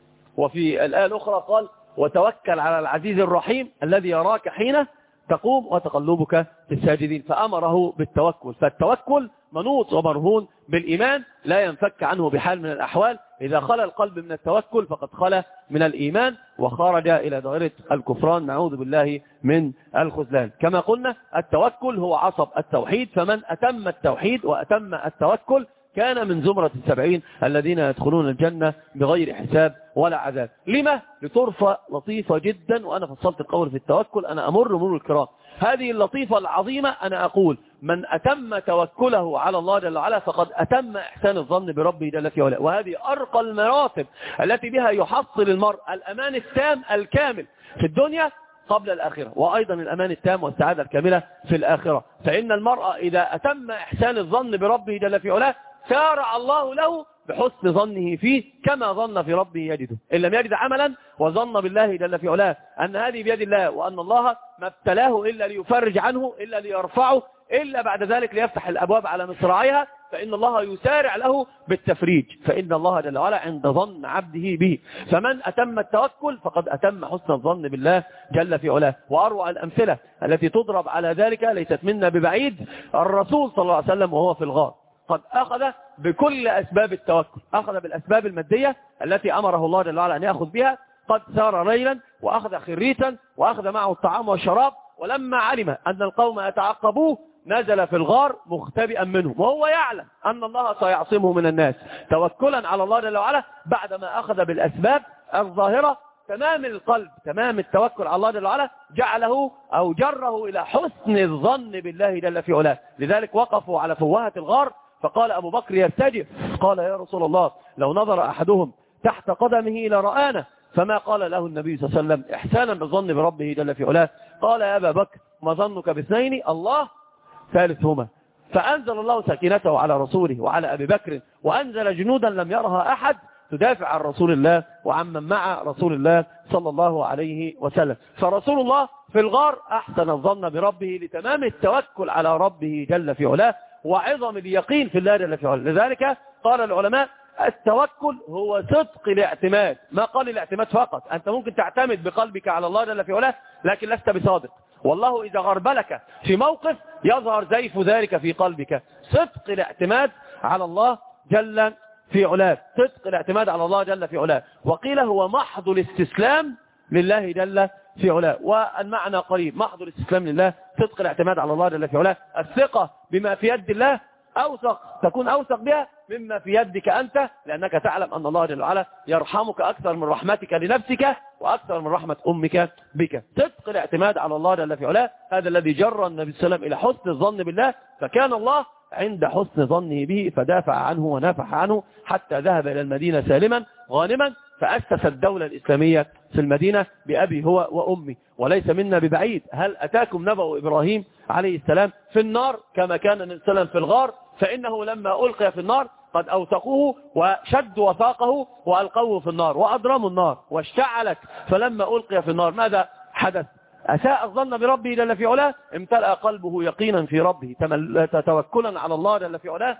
وفي الآية الأخرى قال: وتوكل على العزيز الرحيم الذي يراك حين تقوم وتقلبك في الساجدين. فأمره بالتوكل. فالتوكل منوط ومرهون بالإيمان، لا ينفك عنه بحال من الأحوال. إذا خلى القلب من التوكل فقد خلى من الإيمان وخرج إلى دائرة الكفران، نعوذ بالله من الخذلان. كما قلنا التوكل هو عصب التوحيد، فمن أتم التوحيد وأتم التوكل كان من زمرة 70 الذين يدخلون الجنة بغير حساب ولا عذاب. لما؟ لطرفة لطيفة جدا، وأنا فصلت القول في التوكل، أنا أمر مرور الكرام. هذه اللطيفة العظيمة أنا أقول: من أتم توكله على الله جل وعلا فقد أتم إحسان الظن بربه جل في علاه. وهذه أرقى المراتب التي بها يحصل المرء الأمان التام الكامل في الدنيا قبل الآخرة، وأيضا الأمان التام والسعادة الكاملة في الآخرة. فإن المرء إذا أتم إحسان الظن بربه جل في علاه سارع الله له بحسن ظنه فيه، كما ظن في ربه يجده. إن لم يجد عملا وظن بالله جل في علاه أن هذه بيد الله، وأن الله ما ابتلاه إلا ليفرج عنه، إلا ليرفعه، إلا بعد ذلك ليفتح الأبواب على مصراعيها، فإن الله يسارع له بالتفريج. فإن الله جل وعلا عند ظن عبده به. فمن أتم التوكل فقد أتم حسن الظن بالله جل في علاه. وأروع الأمثلة التي تضرب على ذلك ليست منا ببعيد: الرسول صلى الله عليه وسلم وهو في الغار قد أخذ بكل أسباب التوكل، أخذ بالأسباب المادية التي أمره الله جل وعلا أن يأخذ بها. قد سار ليلا وأخذ خريتا وأخذ معه الطعام والشراب، ولما علم أن القوم يتعقبوه نزل في الغار مختبئا منهم، وهو يعلم أن الله سيعصمه من الناس، توكلا على الله جل وعلا بعدما أخذ بالأسباب الظاهرة. تمام القلب، تمام التوكل على الله جل وعلا جعله أو جره إلى حسن الظن بالله جل في علاه. لذلك وقفوا على فوهة الغار فقال أبو بكر يرتجف، قال: يا رسول الله لو نظر أحدهم تحت قدمه لرآنا. فما قال له النبي صلى الله عليه وسلم إحسانا بالظن بربه جل في علاه؟ قال: يا أبا بكر ما ظنك باثنين الله ثالثهما. فأنزل الله سكينته على رسوله وعلى أبي بكر، وأنزل جنودا لم يرها أحد، تدافع عن رسول الله وعمن مع رسول الله صلى الله عليه وسلم. فرسول الله في الغار أحسن الظن بربه لتمام التوكل على ربه جل في علاه وعظم اليقين في الله جل في علاه. لذلك قال العلماء التوكل هو صدق الاعتماد، ما قال الاعتماد فقط. أنت ممكن تعتمد بقلبك على الله جل في علاه لكن لست بصادق، والله إذا غربلك في موقف يظهر زيف ذلك في قلبك. صدق الاعتماد على الله جل في علاه، صدق الاعتماد على الله جل في علاه. وقيل هو محض الاستسلام لله جل في علاه، والمعنى قريب، محض الاستسلام لله، صدق الاعتماد على الله جل في علاه. الثقة بما في يد الله أوثق، تكون أوثق بها مما في يدك أنت، لأنك تعلم أن الله جل وعلا يرحمك أكثر من رحمتك لنفسك وأكثر من رحمة أمك بك. صدق الاعتماد على الله جل في علاه هذا الذي جر النبي صلى الله عليه وسلم إلى حسن الظن بالله، فكان الله عند حسن ظنه به فدافع عنه ونافح عنه حتى ذهب إلى المدينة سالما غانما، فأسس الدولة الإسلامية في المدينة بأبي هو وأمي. وليس منا ببعيد، هل أتاكم نبأ إبراهيم عليه السلام في النار كما كان النبي صلى الله عليه وسلم في الغار؟ فإنه لما ألقي في النار قد أوثقوه وشدوا وثاقه وألقوه في النار وأضرموا النار واشتعلت. فلما ألقي في النار ماذا حدث؟ أساء الظن بربه جل في علاه، امتلأ قلبه يقينا في ربه توكلا على الله جل في علاه.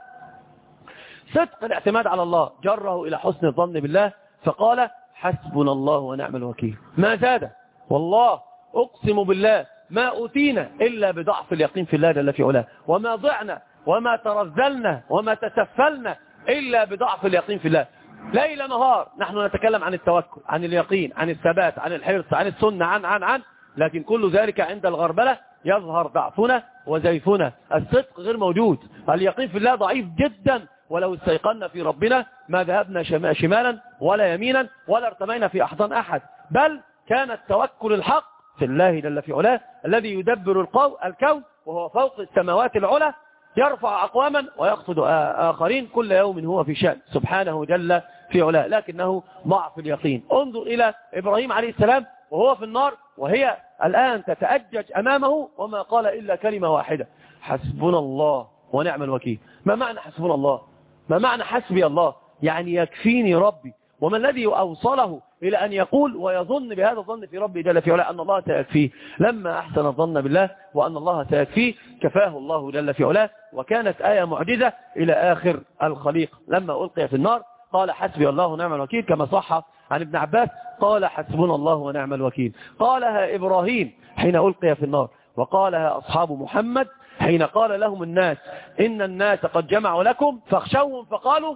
صدق الاعتماد على الله جره إلى حسن الظن بالله، فقال حسبنا الله ونعم الوكيل. ما زاد والله أقسم بالله ما أوتينا إلا بضعف اليقين في الله جل في علاه، وما ضعنا وما ترذلنا وما تسفلنا إلا بضعف اليقين في الله. ليل نهار نحن نتكلم عن التوكل، عن اليقين، عن الثبات، عن الحرص، عن السنة، عن لكن كل ذلك عند الغربلة يظهر ضعفنا وزيفنا. الصدق غير موجود، اليقين في الله ضعيف جدا. ولو استيقنا في ربنا ما ذهبنا شمالا ولا يمينا ولا ارتمينا في أحضان أحد، بل كان التوكل الحق في الله جل في علاه الذي يدبر الكون وهو فوق السماوات العلى، يرفع أقواما ويخفض آخرين، كل يوم هو في شأن سبحانه جل في علاه، لكنه ضعف اليقين. انظر إلى إبراهيم عليه السلام وهو في النار وهي الآن تتأجج أمامه وما قال إلا كلمة واحدة: حسبنا الله ونعم الوكيل. ما معنى حسبنا الله؟ ما معنى حسبي الله؟ يعني يكفيني ربي. وما الذي أوصله إلى أن يقول ويظن بهذا الظن في ربي جل في علاه أن الله سيكفيه؟ لما أحسن الظن بالله وأن الله سيكفيه كفاه الله جل في علاه. وكانت آية معجزة إلى آخر الخليق. لما ألقي في النار قال حسبي الله ونعم الوكيل، كما صح عن ابن عباس قال حسبنا الله ونعم الوكيل. قالها إبراهيم حين ألقي في النار، وقالها أصحاب محمد حين قال لهم الناس إن الناس قد جمعوا لكم فاخشوهم فقالوا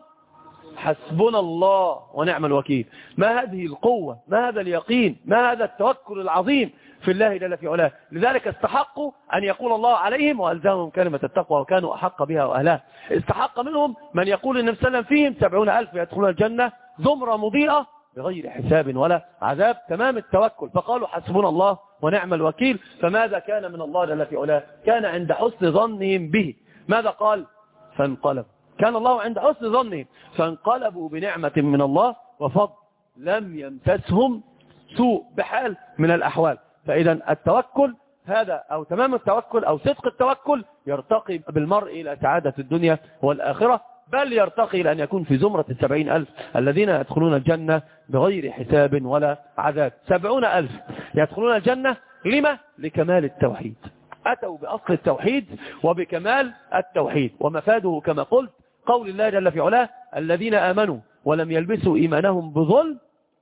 حسبنا الله ونعم الوكيل. ما هذه القوة، ما هذا اليقين، ما هذا التوكل العظيم في الله جل في علاه. لذلك استحقوا أن يقول الله عليهم وألزمهم كلمة التقوى وكانوا أحق بها وأهلها. استحق منهم من يقول النبي صلى الله عليه وسلم فيهم 70,000 يدخلون الجنة زمرة مضيئة بغير حساب ولا عذاب. تمام التوكل، فقالوا حسبنا الله ونعم الوكيل. فماذا كان من الله جل في علاه؟ كان عند حسن ظنهم به. ماذا قال؟ فانقلب. كان الله عند حسن ظنهم فانقلبوا بنعمة من الله وفضل لم يمسسهم سوء بحال من الأحوال. فإذا التوكل هذا أو تمام التوكل أو صدق التوكل يرتقي بالمرء إلى سعادة الدنيا والآخرة، بل يرتقي إلى أن يكون في زمرة 70,000 الذين يدخلون الجنة بغير حساب ولا عذاب. 70,000 يدخلون الجنة. لما؟ لكمال التوحيد. أتوا بأصل التوحيد وبكمال التوحيد. ومفاده كما قلت قول الله جل في علاه الذين آمنوا ولم يلبسوا إيمانهم بظلم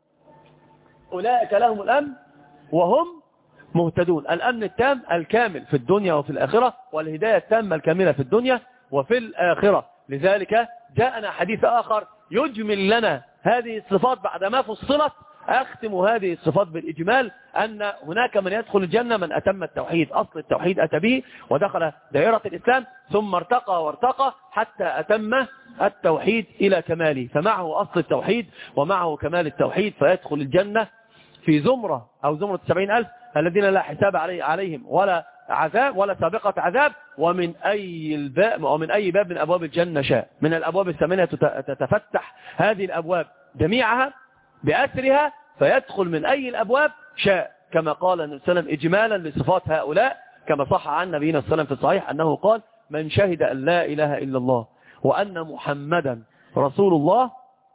أولئك لهم الأمن وهم مهتدون. الأمن التام الكامل في الدنيا وفي الآخرة، والهداية التامة الكاملة في الدنيا وفي الآخرة. لذلك جاءنا حديث آخر يجمل لنا هذه الصفات بعدما فصلت. أختم هذه الصفات بالإجمال أن هناك من يدخل الجنة من أتم التوحيد، أصل التوحيد أتى به ودخل دائرة الإسلام، ثم ارتقى وارتقى حتى أتم التوحيد إلى كماله، فمعه أصل التوحيد ومعه كمال التوحيد، فيدخل الجنة في زمرة أو زمرة 70,000 الذين لا حساب عليهم ولا عذاب ولا سابقة عذاب. ومن أي باب من أبواب الجنة شاء، من الأبواب الثمانية تتفتح هذه الأبواب جميعها بأسرها، فيدخل من أي الأبواب شاء، كما قال النبي صلى الله عليه وسلم إجمالا لصفات هؤلاء، كما صح عن نبينا صلى الله عليه وسلم في الصحيح أنه قال من شهد أن لا إله إلا الله وأن محمدا رسول الله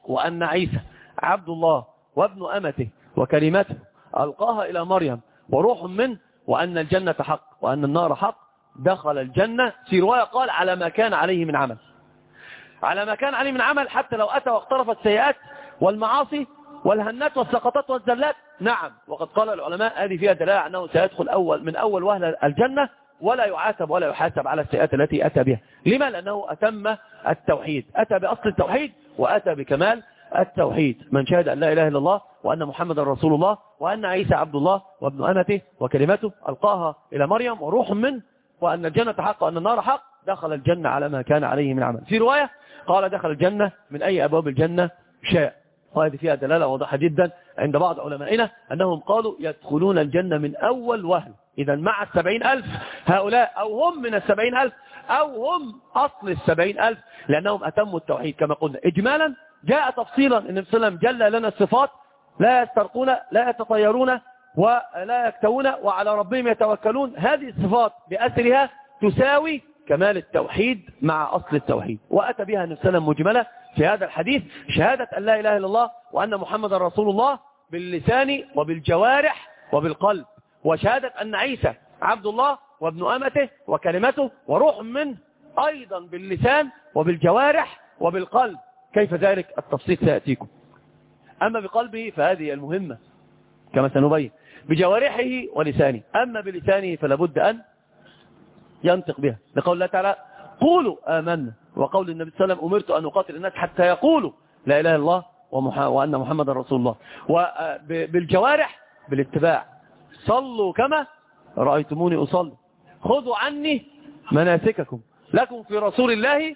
وأن عيسى عبد الله وابن أمته وكلمته ألقاها إلى مريم وروح منه، وأن الجنة حق وأن النار حق، دخل الجنة. في رواية قال على ما كان عليه من عمل، على ما كان عليه من عمل، حتى لو أتى واقترف السيئات والمعاصي والهنات والسقطات والزلات. نعم، وقد قال العلماء هذه فيها دلالة أنه سيدخل من أول وهلة الجنة ولا يعاتب ولا يحاسب على السيئات التي أتى بها. لما؟ لأنه أتم التوحيد، أتى بأصل التوحيد وأتى بكمال التوحيد. من شهد أن لا إله إلا الله وأن محمد رسول الله وأن عيسى عبد الله وابن أمته وكلمته ألقاها إلى مريم وروح منه، وأن الجنة حق وأن النار حق، دخل الجنة على ما كان عليه من عمل. في رواية قال دخل الجنة من أي أبواب الجنة شاء. وهذه فيها دلالة واضحة جدا عند بعض علمائنا أنهم قالوا يدخلون الجنة من أول وهل. إذا مع 70,000 هؤلاء، أو هم من 70,000، أو هم أصل 70,000، لأنهم أتموا التوحيد كما قلنا. إجمالا جاء تفصيلا أن السلام جل لنا الصفات: لا يسترقون، لا يتطيرون، ولا يكتوون، وعلى ربهم يتوكلون. هذه الصفات بأسرها تساوي كمال التوحيد مع أصل التوحيد، وأتى بها النبي صلى الله عليه وسلم مجملة في هذا الحديث: شهادة أن لا إله إلا الله وأن محمد رسول الله باللسان وبالجوارح وبالقلب، وشهادة أن عيسى عبد الله وابن أمته وكلمته وروح منه، أيضا باللسان وبالجوارح وبالقلب. كيف ذلك؟ التفصيل سيأتيكم. أما بقلبه فهذه المهمة كما سنبين، بجوارحه ولسانه. أما بلسانه فلا بد أن ينطق بها، لقول الله تعالى: قولوا آمنا، وقول النبي صلى الله عليه وسلم: أمرت أن أقاتل الناس حتى يقولوا لا إله إلا الله وأن محمد رسول الله. وبالجوارح بالاتباع: صلوا كما رأيتموني أصلي، خذوا عني مناسككم، لكم في رسول الله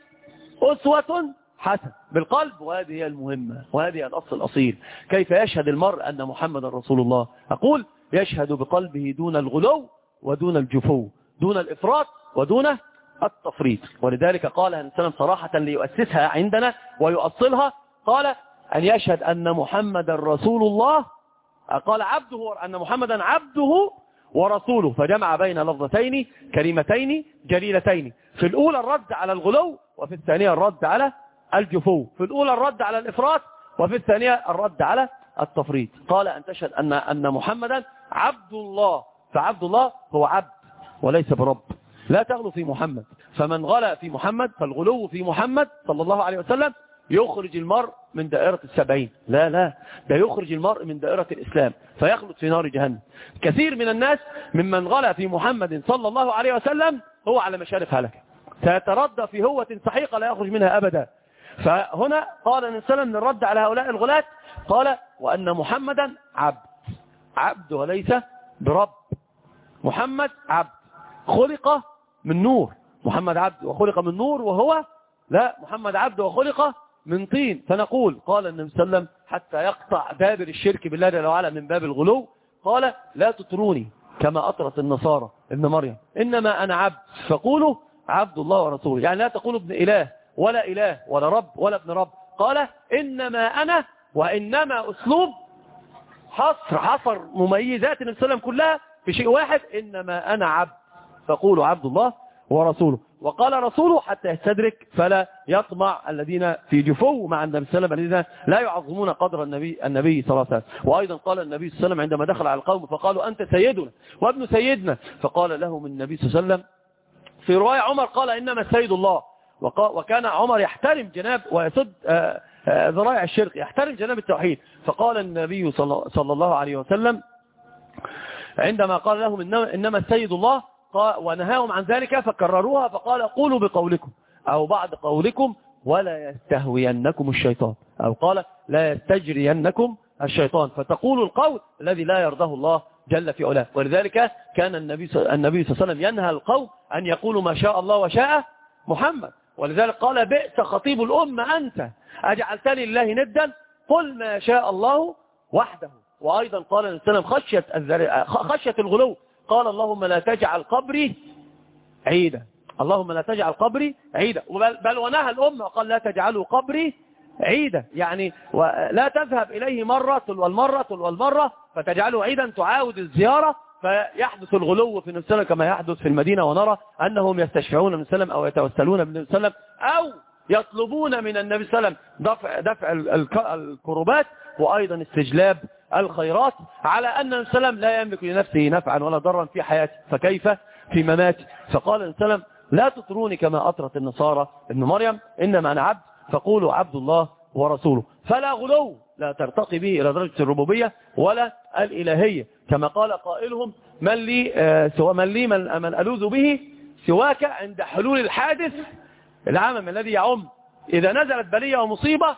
أسوة حسنة. بالقلب، وهذه هي المهمة، وهذه الأصل الأصيل. كيف يشهد المرء أن محمد رسول الله؟ أقول: يشهد بقلبه دون الغلو ودون الجفو، دون الإفراط ودون التفريط. ولذلك قال النبي صلى الله عليه وسلم صراحة ليؤسسها عندنا ويؤصلها، قال: أن يشهد أن محمد رسول الله، قال عبده، أن محمدا عبده ورسوله، فجمع بين لفظتين كلمتين جليلتين، في الأولى الرد على الغلو، وفي الثانية الرد على الجفو. في الأولى الرد على الإفراط، وفي الثانية الرد على التفريط. قال: أن تشهد أن محمدا عبد الله، فعبد الله هو عبد وليس برب. لا تغلو في محمد، فمن غلا في محمد فالغلو في محمد صلى الله عليه وسلم يخرج المرء من دائرة 70. لا، ده يخرج المرء من دائرة الإسلام فيخلد في نار جهنم. كثير من الناس ممن غلا في محمد صلى الله عليه وسلم هو على مشارف هلكة، سيتردى في هوة سحيقة لا يخرج منها أبدا. فهنا قال النبي صلى الله عليه وسلم للرد على هؤلاء الغلاة، قال: وأن محمدا عبد وليس برب. محمد عبد خلق من نور، محمد عبد وخلق من نور، وهو لا، محمد عبد وخلق من طين. فنقول قال النبي صلى الله عليه وسلم حتى يقطع دابر الشرك بالله جل وعلا من باب الغلو، قال: لا تطروني كما أطرت النصارى ابن مريم، إنما أنا عبد فقولوا عبد الله ورسوله. يعني لا تقولوا ابن إله ولا إله ولا رب ولا ابن رب. قال: إنما أنا، وإنما أسلوب حصر مميزات النبي صلى الله عليه وسلم كلها في شيء واحد: إنما أنا عبد فقولوا عبد الله ورسوله. وقال رسوله حتى يستدرك فلا يطمع الذين في جفو مع النبي صلى الله عليه وسلم، الذين لا يعظمون قدر النبي صلى الله عليه وسلم. وأيضا قال النبي صلى الله عليه وسلم عندما دخل على القوم فقالوا: أنت سيدنا وابن سيدنا، فقال لهم النبي صلى الله عليه وسلم في رواية عمر قال: إنما السيد الله. وكان عمر يحترم جناب ويسد ذرائع الشرك، يحترم جناب التوحيد. فقال النبي صلى الله عليه وسلم عندما قال لهم إنما السيد الله ونهاهم عن ذلك فكرروها، فقال: قولوا بقولكم أو بعد قولكم ولا يستهوينكم الشيطان، أو قال: لا يستجرينكم الشيطان، فتقول القول الذي لا يرضاه الله جل في علاه. ولذلك كان النبي صلى الله عليه وسلم ينهى القوم أن يقولوا ما شاء الله وشاء محمد. ولذلك قال: بئس خطيب الأمة أنت، أجعلتني لله ندا، قل ما شاء الله وحده. وأيضا قال النبي صلى الله عليه وسلم خشية الغلو، قال: اللهم لا تجعل قبري عيدا، اللهم لا تجعل قبري عيدا. بل ونهى الأمة وقال: لا تجعلوا قبري عيدا، يعني لا تذهب إليه مرة والمرة فتجعله عيدا تعاود الزيارة، فيحدث الغلو في النبي صلى الله عليه وسلم كما يحدث في المدينة، ونرى أنهم يستشفعون بالنبي صلى الله عليه وسلم أو يتوسلون بالنبي صلى الله عليه وسلم، أو يطلبون من النبي صلى الله عليه وسلم دفع الكربات وأيضا استجلاب الخيرات، على أن النبي صلى الله عليه وسلم لا يملك لنفسه نفعا ولا ضرا في حياته، فكيف في مماته؟ فقال النبي صلى الله عليه وسلم لا تطروني كما أطرت النصارى ابن مريم، إنما أنا عبد فقولوا عبد الله ورسوله. فلا غلو، لا ترتقي به إلى درجة الربوبية ولا الإلهية، كما قال قائلهم من لي من ألوذ به سواك عند حلول الحادث العمم الذي يعم، إذا نزلت بلية ومصيبة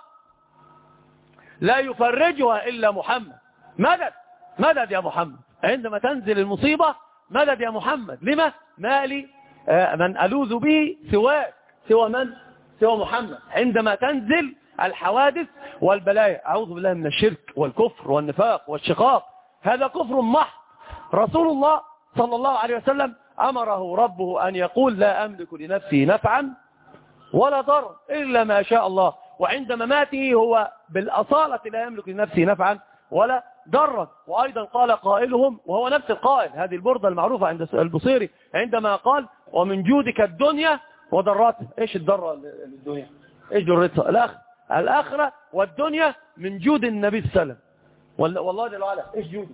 لا يفرجها إلا محمد، مدد مدد يا محمد، عندما تنزل المصيبة مدد يا محمد، لما؟ ما لي من ألوذ به سواك، سوى من؟ سوى محمد، عندما تنزل الحوادث والبلايا. أعوذ بالله من الشرك والكفر والنفاق والشقاق، هذا كفر محض. رسول الله صلى الله عليه وسلم أمره ربه أن يقول لا أملك لنفسي نفعا ولا ضر إلا ما شاء الله، وعند مماته هو بالأصالة لا يملك لنفسه نفعا ولا ضرا. وأيضا قال قائلهم وهو نفس القائل، هذه البردة المعروفة عند البصيري عندما قال ومن جودك الدنيا وضرتها. إيش الضرة للدنيا؟ إيش ضرتها؟ الآخرة والدنيا من جود النبي صلى الله عليه وسلم، والله جل وعلا إيش جوده؟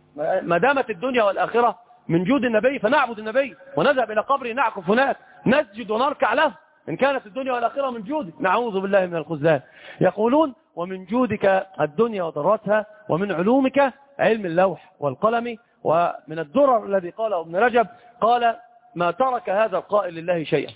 ما دامت الدنيا والآخرة من جود النبي فنعبد النبي ونذهب إلى قبره نعكف هناك نسجد ونركع له، إن كانت الدنيا والآخرة من جودك. نعوذ بالله من الخذلان. يقولون ومن جودك الدنيا وضرتها ومن علومك علم اللوح والقلم. ومن الدرر الذي قاله ابن رجب قال ما ترك هذا القائل لله شيئا،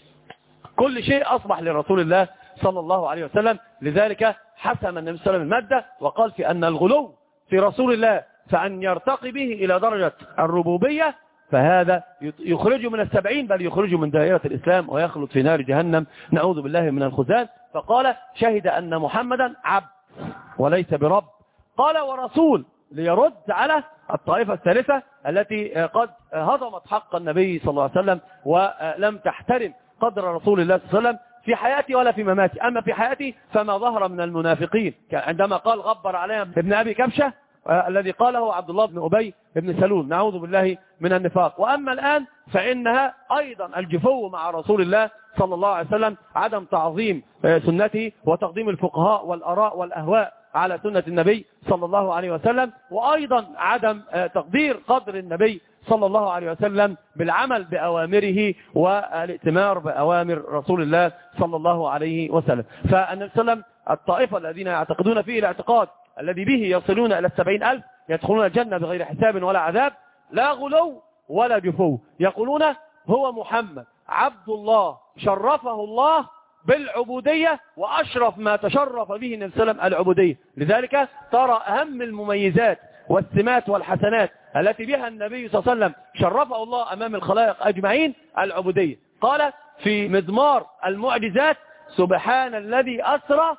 كل شيء أصبح لرسول الله صلى الله عليه وسلم. لذلك حسم النبي صلى الله عليه وسلم المادة وقال في أن الغلو في رسول الله فأن يرتقي به إلى درجة الربوبية فهذا يخرجه من السبعين، بل يخرجه من دائرة الإسلام ويخلد في نار جهنم، نعوذ بالله من الخذلان. فقال شهد أن محمدا عبد وليس برب، قال ورسول، ليرد على الطائفة الثالثة التي قد هضمت حق النبي صلى الله عليه وسلم ولم تحترم قدر رسول الله صلى الله عليه وسلم في حياتي ولا في مماتي. أما في حياتي فما ظهر من المنافقين عندما قال غبر عليهم ابن أبي كبشة الذي قاله عبد الله بن أبي بن سلول، نعوذ بالله من النفاق. وأما الآن فإنها أيضا الجفو مع رسول الله صلى الله عليه وسلم، عدم تعظيم سنته وتقديم الفقهاء والأراء والأهواء على سنة النبي صلى الله عليه وسلم، وأيضا عدم تقدير قدر النبي صلى الله عليه وسلم بالعمل بأوامره والائتمار بأوامر رسول الله صلى الله عليه وسلم. فالنبي صلى الله عليه وسلم الطائفة الذين يعتقدون فيه الاعتقاد الذي به يصلون إلى 70,000 يدخلون الجنة بغير حساب ولا عذاب، لا غلو ولا جفو، يقولون هو محمد عبد الله شرفه الله بالعبودية، وأشرف ما تشرف به النبي صلى الله عليه وسلم العبودية. لذلك ترى أهم المميزات والسمات والحسنات التي بها النبي صلى الله عليه وسلم شرفه الله أمام الخلائق أجمعين العبودية. قال في مزمار المعجزات سبحان الذي أسرى،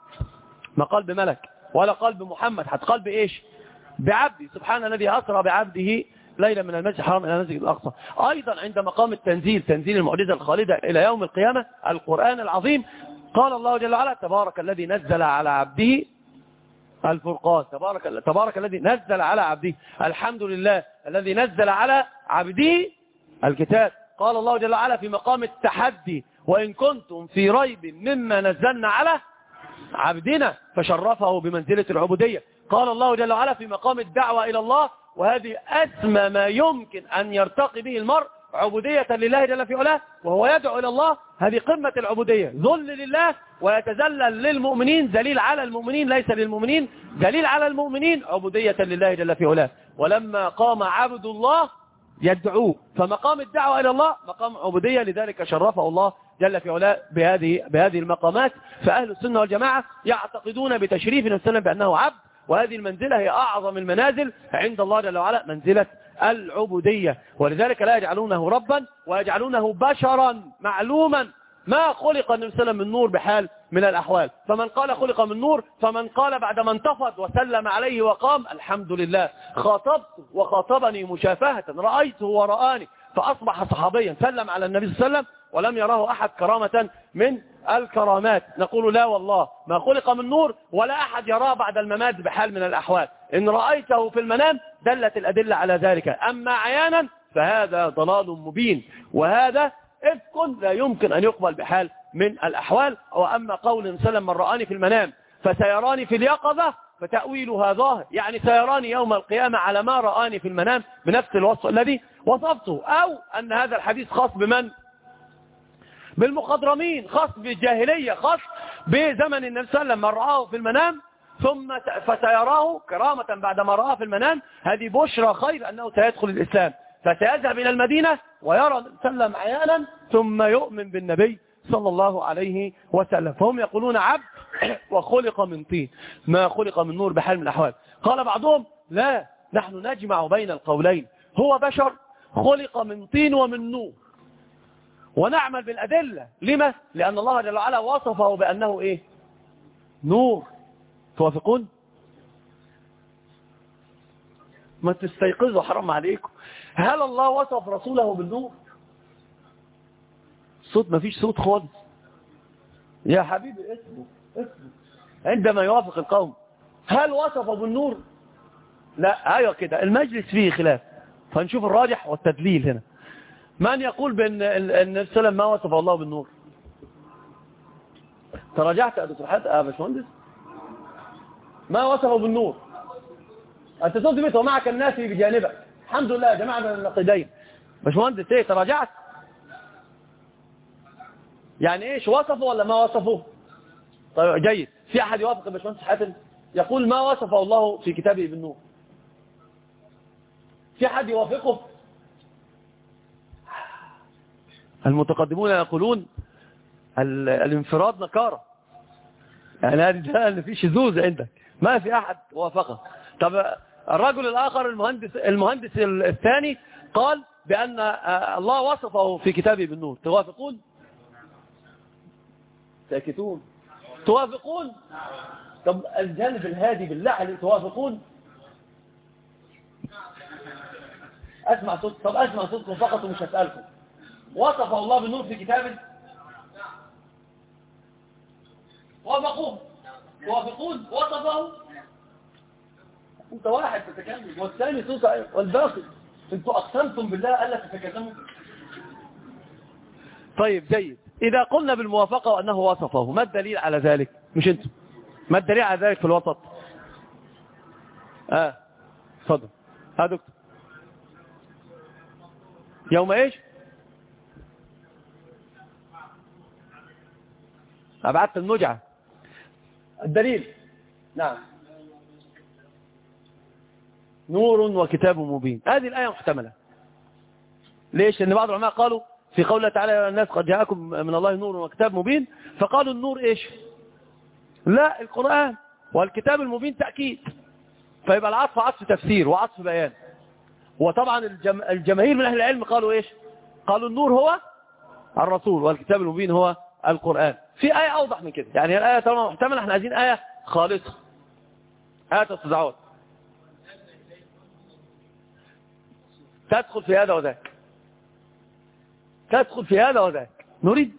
ما قال بملك ولا قال بمحمد، حتى قال بإيش؟ بعبدي، سبحان الذي أسرى بعبده ليلة من المسجد الحرام إلى المسجد الأقصى. أيضا عند مقام التنزيل، تنزيل المعجزة الخالدة إلى يوم القيامة القرآن العظيم، قال الله جل وعلا تبارك الذي نزل على عبده الفرقان، تبارك الذي نزل على عبده، الحمد لله الذي نزل على عبده الكتاب. قال الله جل وعلا في مقام التحدي وإن كنتم في ريب مما نزلنا على عبدنا، فشرفه بمنزلة العبودية. قال الله جل وعلا في مقام الدعوة إلى الله، وهذه أسمى ما يمكن أن يرتقي به المرء، عبودية لله جل في علاه، وهو يدعو إلى الله، هذه قمة العبودية، ذل لله ويتذلل للمؤمنين، ذليل على المؤمنين ليس للمؤمنين، ذليل على المؤمنين، عبودية لله جل في علاه. ولما قام عبد الله يدعوه، فمقام الدعوة إلى الله مقام عبودية، لذلك شرفه الله جل في علاه بهذه المقامات. فأهل السنة والجماعة يعتقدون بتشريف النبي صلى الله عليه وسلم بأنه عبد، وهذه المنزلة هي أعظم المنازل عند الله جل وعلا، منزلة العبودية. ولذلك لا يجعلونه ربا ويجعلونه بشرا معلوما، ما خلق النبي صلى الله عليه وسلم من نور بحال من الأحوال. فمن قال خلق من نور، فمن قال بعدما انتفض وسلم عليه وقام الحمد لله خاطبت وخاطبني مشافهة، رأيته ورآني، فأصبح صحابيا سلم على النبي صلى الله عليه وسلم ولم يراه أحد كرامة من الكرامات. نقول لا والله ما خلق من نور ولا أحد يراه بعد الممات بحال من الأحوال. إن رأيته في المنام دلت الأدلة على ذلك، أما عيانا فهذا ضلال مبين، وهذا إفك لا يمكن أن يقبل بحال من الأحوال. وأما قول سلم من رآني في المنام فسيراني في اليقظة فتأويلها ظاهر، يعني سيراني يوم القيامة على ما رآني في المنام بنفس الوصف الذي وصفته، أو أن هذا الحديث خاص بمن؟ بالمخضرمين، خاص بالجاهلية، خاص بزمن النبي صلى الله عليه وسلم، من رآه في المنام ثم فسيراه كرامة بعدما رآه في المنام، هذه بشرى خير أنه سيدخل الإسلام، فسيذهب إلى المدينة ويرى النبي صلى الله عليه وسلم عيانا ثم يؤمن بالنبي صلى الله عليه وسلم. فهم يقولون عبد وخلق من طين ما خلق من نور بحال من الأحوال. قال بعضهم لا، نحن نجمع بين القولين، هو بشر خلق من طين ومن نور، ونعمل بالأدلة. لما؟ لأن الله جل وعلا وصفه بأنه إيه؟ نور. توافقون؟ ما تستيقظوا حرام عليكم. هل الله وصف رسوله بالنور؟ صوت، ما فيش صوت خالص يا حبيبي، اسمه عندما يوافق القوم. هل وصفه بالنور؟ لا. ايوه كده، المجلس فيه خلاف، فنشوف الراجح والتدليل هنا. من يقول بأن النبي صلى الله عليه وسلم ما وصفه الله بالنور؟ تراجعت يا دكتور حاتم يا باشمهندس؟ ما وصفه بالنور. انت تثبت ومعك الناس بجانبك، الحمد لله يا جماعه من النقيضين. باشمهندس ايه، تراجعت؟ يعني ايش، وصفه ولا ما وصفه؟ طيب جيد. في احد يوافق يا باشمهندس حاتم يقول ما وصفه الله في كتابه بالنور؟ في احد يوافقه؟ المتقدمون يقولون الانفراد نكارة، يعني هذه اللي فيه شذوذ عندك، ما في احد وافقه. طب الرجل الاخر المهندس الثاني قال بان الله وصفه في كتابه بالنور، توافقون؟ ساكتون. توافقون؟ طب الجانب الهادي بالله عليك، توافقون؟ اسمع صوت. طب اسمع صوتكم فقط ومش هسألكم. وصفه الله بالنور في كتابه؟ وافقوه؟ توافقون؟ وصفه؟ انت واحد تتكلم والثاني صوت والباقي انتوا اقسمتم بالله الا تتكلموا. طيب جيد. اذا قلنا بالموافقه وانه وصفه، ما الدليل على ذلك؟ مش انتوا، ما الدليل على ذلك في الوسط؟ اتفضل يا دكتور. يوم ايش؟ ابعدت النجعه. الدليل؟ نعم. نور وكتاب مبين. هذه الآية محتملة. ليش؟ لأن بعض العلماء قالوا في قوله تعالى يا الناس قد جاءكم من الله نور وكتاب مبين، فقالوا النور إيش؟ لا، القرآن، والكتاب المبين تأكيد، فيبقى العطف عطف تفسير وعطف بيان. وطبعا الجماهير من أهل العلم قالوا إيش؟ قالوا النور هو الرسول والكتاب المبين هو القرآن. في آية أوضح من كده، يعني الآية طالما محتملة احنا عايزين آية خالصة. آية استدعاء تدخل في هذا وذاك، تدخل في هذا وذاك، نريد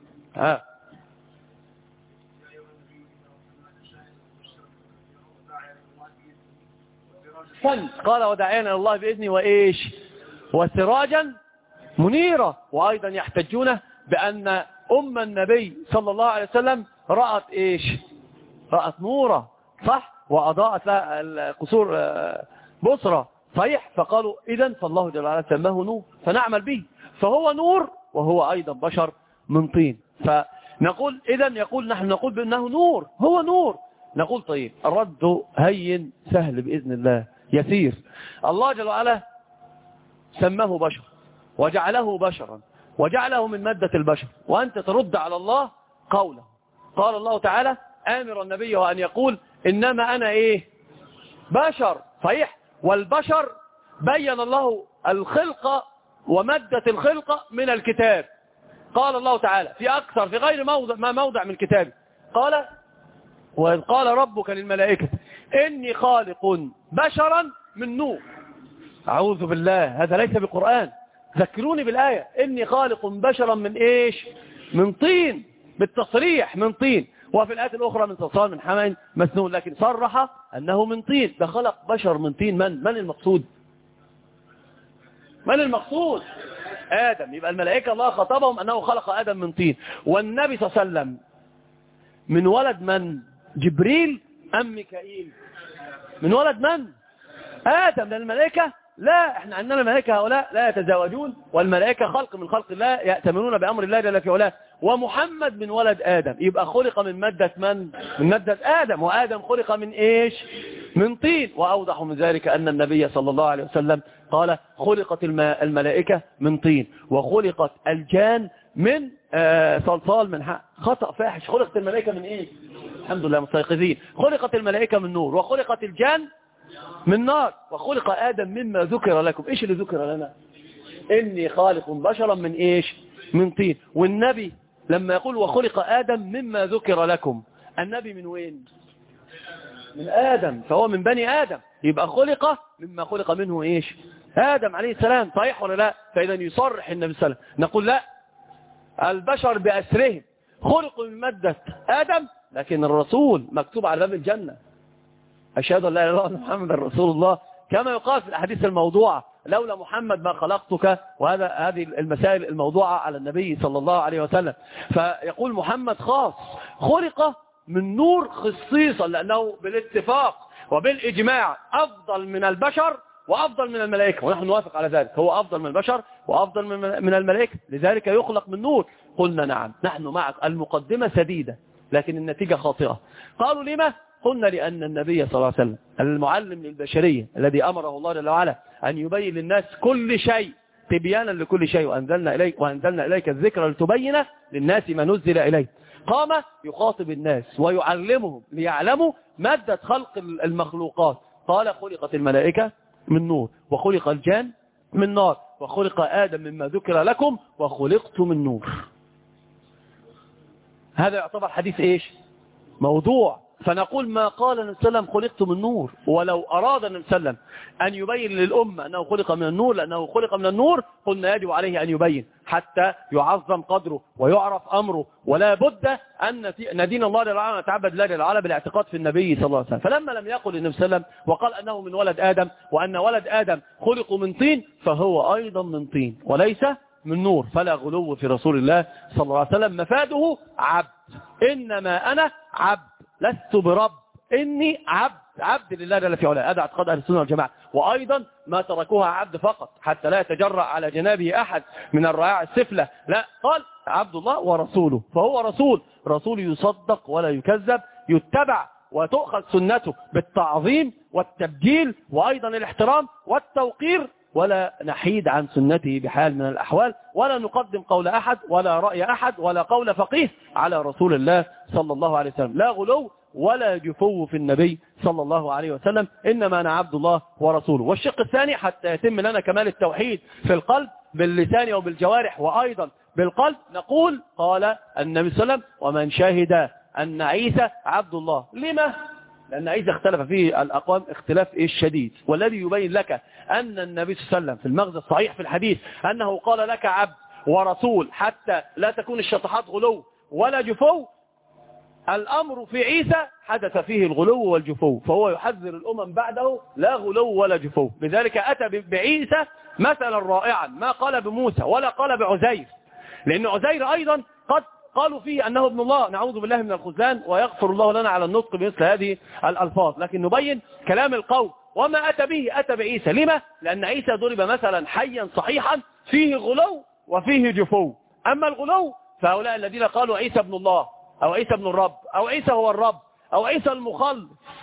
قال وداعيا الى الله بإذنه وإيش وسراجا منيرا. وأيضا يحتجون بأن أم النبي صلى الله عليه وسلم رأت إيش؟ رأت نورا، صح؟ وأضاءت لها القصور بصرى، صحيح؟ فقالوا إذن فالله جل وعلا سماه نور فنعمل به، فهو نور وهو أيضا بشر من طين. فنقول إذن نحن نقول بأنه نور، هو نور. نقول طيب الرد هين سهل بإذن الله، يسير. الله جل وعلا سماه بشر وجعله بشرا وجعله من مادة البشر، وأنت ترد على الله قوله. قال الله تعالى آمر النبي وأن يقول إنما أنا إيه؟ بشر، صحيح؟ والبشر بين الله الخلق ومادة الخلق من الكتاب. قال الله تعالى في غير موضع من كتابه، قال وإذ قال ربك للملائكة إني خالق بشرا من نور. أعوذ بالله، هذا ليس بقرآن. ذكروني بالآية إني خالق بشرا من إيش؟ من طين، بالتصريح من طين. وفي الآية الأخرى من صلصال من حمأ مسنون، لكن صرح أنه من طين. ده خلق بشر من طين. من المقصود؟ من المقصود؟ آدم. يبقى الملائكة الله خطبهم أنه خلق آدم من طين. والنبي صلى الله عليه وسلم من ولد من؟ جبريل أم ميكائيل؟ من ولد من؟ آدم. لأن الملائكة لا، احنا عندنا الملائكة هؤلاء لا يتزاوجون، والملائكة خلق من خلق الله يأتمرون بأمر الله جل في علاه. ومحمد من ولد آدم، يبقى خلق من مادة من؟ من مادة آدم. وآدم خلق من إيش؟ من طين. وأوضح من ذلك أن النبي صلى الله عليه وسلم قال خلقت الملائكة من طين، وخلقت الجان من صلصال من حق. خطأ فاحش. خلقت الملائكة من إيه؟ الحمد لله مستيقظين. خلقت الملائكة من نور، وخلقت الجان من نار، وخلق آدم مما ذكر لكم. إيش اللي ذكر لنا؟ إني خالق بشرا من إيش؟ من طين. والنبي لما يقول وخلق آدم مما ذكر لكم، النبي من وين؟ من آدم، فهو من بني آدم، يبقى خلق مما خلق منه إيش؟ آدم عليه السلام. صحيح ولا لا؟ فإذا يصرح النبي صلى الله عليه وسلم، نقول لا، البشر بأسرهم خلقوا من مادة آدم، لكن الرسول مكتوب على باب الجنة أشهد أن لا إله إلا الله محمد رسول الله، كما يقال في الأحاديث الموضوعة لولا محمد ما خلقتك. هذه المسائل الموضوعة على النبي صلى الله عليه وسلم. فيقول محمد خاص خلق من نور خصيصا، لأنه بالاتفاق وبالإجماع أفضل من البشر وأفضل من الملائكة، ونحن نوافق على ذلك. هو أفضل من البشر وأفضل من الملائكة، لذلك يخلق من نور. قلنا نعم، نحن معك. المقدمة سديدة لكن النتيجة خاطئة. قالوا لما؟ قلنا لأن النبي صلى الله عليه وسلم المعلم للبشرية الذي أمره الله جل وعلا أن يبين للناس كل شيء تبيانا لكل شيء، وأنزلنا إليك الذكر لتبين للناس ما نزل إليه. قام يخاطب الناس ويعلمهم ليعلموا مادة خلق المخلوقات. قال خلقت الملائكة من نور، وخلق الجان من نار، وخلق آدم مما ذكر لكم، وخلقت من نور. هذا يعتبر حديث إيش؟ موضوع. فنقول ما قال النبي صلى الله عليه وسلم خلقت من نور، ولو أراد النبي صلى الله عليه وسلم أن يبين للأمة أنه خلق من النور لأنه خلق من النور، قلنا يجب عليه أن يبين حتى يعظم قدره ويعرف أمره، ولا بد أن ندين الله جل وعلا ونتعبد الله جل وعلا بالاعتقاد في النبي صلى الله عليه وسلم. فلما لم يقل النبي صلى الله عليه وسلم وقال أنه من ولد آدم، وأن ولد آدم خلقوا من طين، فهو أيضا من طين وليس من نور. فلا غلو في رسول الله صلى الله عليه وسلم. مفاده عبد، إنما أنا عبد لست برب، إني عبد لله جل في علاه. هذا اعتقاد أهل السنة والجماعة. وأيضا ما تركوها عبد فقط حتى لا يتجرأ على جنابه أحد من الرعاع السفلة، لا، قال عبد الله ورسوله. فهو رسول يصدق ولا يكذب، يتبع وتؤخذ سنته بالتعظيم والتبجيل، وأيضا الاحترام والتوقير، ولا نحيد عن سنته بحال من الأحوال، ولا نقدم قول أحد ولا رأي أحد ولا قول فقيه على رسول الله صلى الله عليه وسلم. لا غلو ولا جفو في النبي صلى الله عليه وسلم، إنما أنا عبد الله ورسوله. والشق الثاني حتى يتم لنا كمال التوحيد في القلب باللسان وبالجوارح وأيضا بالقلب، نقول قال النبي صلى الله عليه وسلم ومن شهد أن عيسى عبد الله. لما؟ لأن عيسى اختلف فيه الأقوام اختلاف شديد، والذي يبين لك أن النبي صلى الله عليه وسلم في المغزى الصحيح في الحديث أنه قال لك عبد ورسول حتى لا تكون الشطحات غلو ولا جفو. الأمر في عيسى حدث فيه الغلو والجفو، فهو يحذر الأمم بعده لا غلو ولا جفو. لذلك أتى بعيسى مثلا رائعا، ما قال بموسى ولا قال بعزير، لأن عزير أيضا قد قالوا فيه أنه ابن الله، نعوذ بالله من الخذلان، ويغفر الله لنا على النطق بمثل هذه الألفاظ. لكن نبين كلام القول. وما أتى به أتى بعيسى. لما؟ لأن عيسى ضرب مثلا حيا صحيحا فيه غلو وفيه جفو. أما الغلو فهؤلاء الذين قالوا عيسى ابن الله أو عيسى ابن الرب أو عيسى هو الرب أو عيسى المخلص،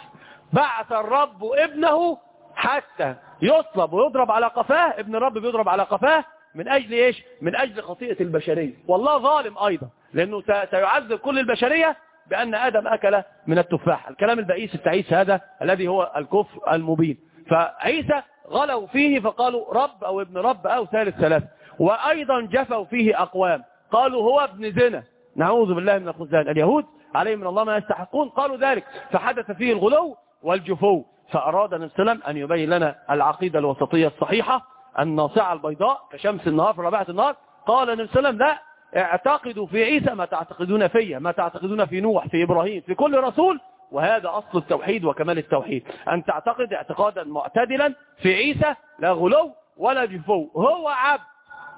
بعث الرب ابنه حتى يصلب ويضرب على قفاه. ابن الرب بيضرب على قفاه من أجل إيش؟ من أجل خطيئة البشرية. والله ظالم أيضا، لأنه سيعذب كل البشرية بأن آدم أكل من التفاح. الكلام البئيس التعيس هذا الذي هو الكفر المبين. فعيسى غلوا فيه فقالوا رب أو ابن رب أو ثالث ثلاثة. وأيضا جفوا فيه أقوام قالوا هو ابن زنا، نعوذ بالله من الخذلان. اليهود عليهم من الله ما يستحقون قالوا ذلك، فحدث فيه الغلو والجفو. فأراد النبي صلى الله عليه وسلم أن يبين لنا العقيدة الوسطية الصحيحة الناصعة البيضاء كشمس النهار في ربيعة النهار. قال النبي صلى الله عليه وسلم لا، اعتقدوا في عيسى ما تعتقدون فيه، ما تعتقدون في نوح، في إبراهيم، في كل رسول. وهذا أصل التوحيد وكمال التوحيد، أن تعتقد اعتقادا معتدلا في عيسى، لا غلو ولا جفو. هو عبد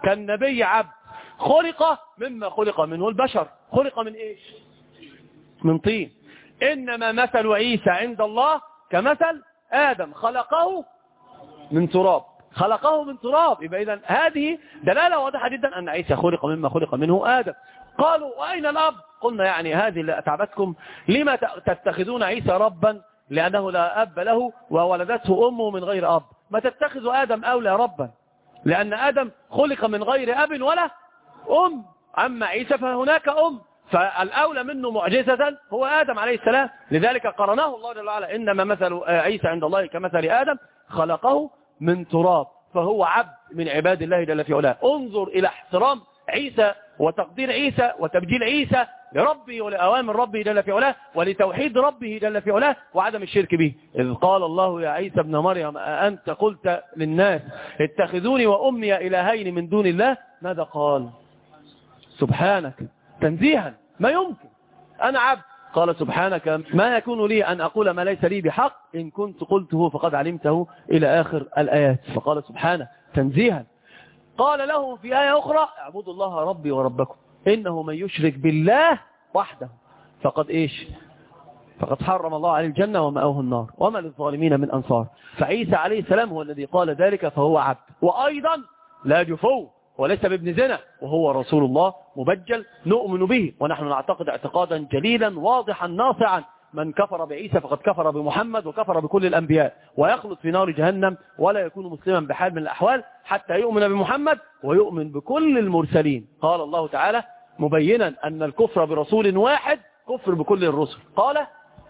كالنبي عبد خلق مما خلق منه البشر. خلق من ايش؟ من طين. انما مثل عيسى عند الله كمثل آدم خلقه من تراب. خلقه من تراب. يبقى إذن هذه دلالة واضحة جدا أن عيسى خلق مما خلق منه آدم. قالوا وأين الأب؟ قلنا يعني هذه اللي أتعبتكم. لما تتخذون عيسى ربا؟ لأنه لا أب له وولدته أمه من غير أب. ما تتخذوا آدم أولى ربا، لأن آدم خلق من غير أب ولا أم. أما عيسى فهناك أم، فالأولى منه معجزة هو آدم عليه السلام. لذلك قرناه الله جل وعلا إنما مثل عيسى عند الله كمثل آدم خلقه من تراب، فهو عبد من عباد الله جل في علاه. انظر إلى احترام عيسى وتقدير عيسى وتبجيل عيسى لربه ولأوامر ربه جل في علاه ولتوحيد ربه جل في علاه وعدم الشرك به. إذ قال الله يا عيسى ابن مريم أنت قلت للناس اتخذوني وأمي إلهين من دون الله؟ ماذا قال؟ سبحانك، تنزيها، ما يمكن، أنا عبد. قال سبحانك ما يكون لي أن أقول ما ليس لي بحق، إن كنت قلته فقد علمته إلى آخر الآيات. فقال سبحانه تنزيها. قال له في آية أخرى اعبدوا الله ربي وربكم إنه من يشرك بالله وحده فقد إيش؟ فقد حرم الله عليه الجنة ومأوه النار وما للظالمين من أنصار. فعيسى عليه السلام هو الذي قال ذلك، فهو عبد وأيضا لا جفو وليس بابن زنا، وهو رسول الله مبجل نؤمن به. ونحن نعتقد اعتقادا جليلا واضحا ناصعا من كفر بعيسى فقد كفر بمحمد وكفر بكل الأنبياء ويخلد في نار جهنم ولا يكون مسلما بحال من الأحوال حتى يؤمن بمحمد ويؤمن بكل المرسلين. قال الله تعالى مبينا أن الكفر برسول واحد كفر بكل الرسل. قال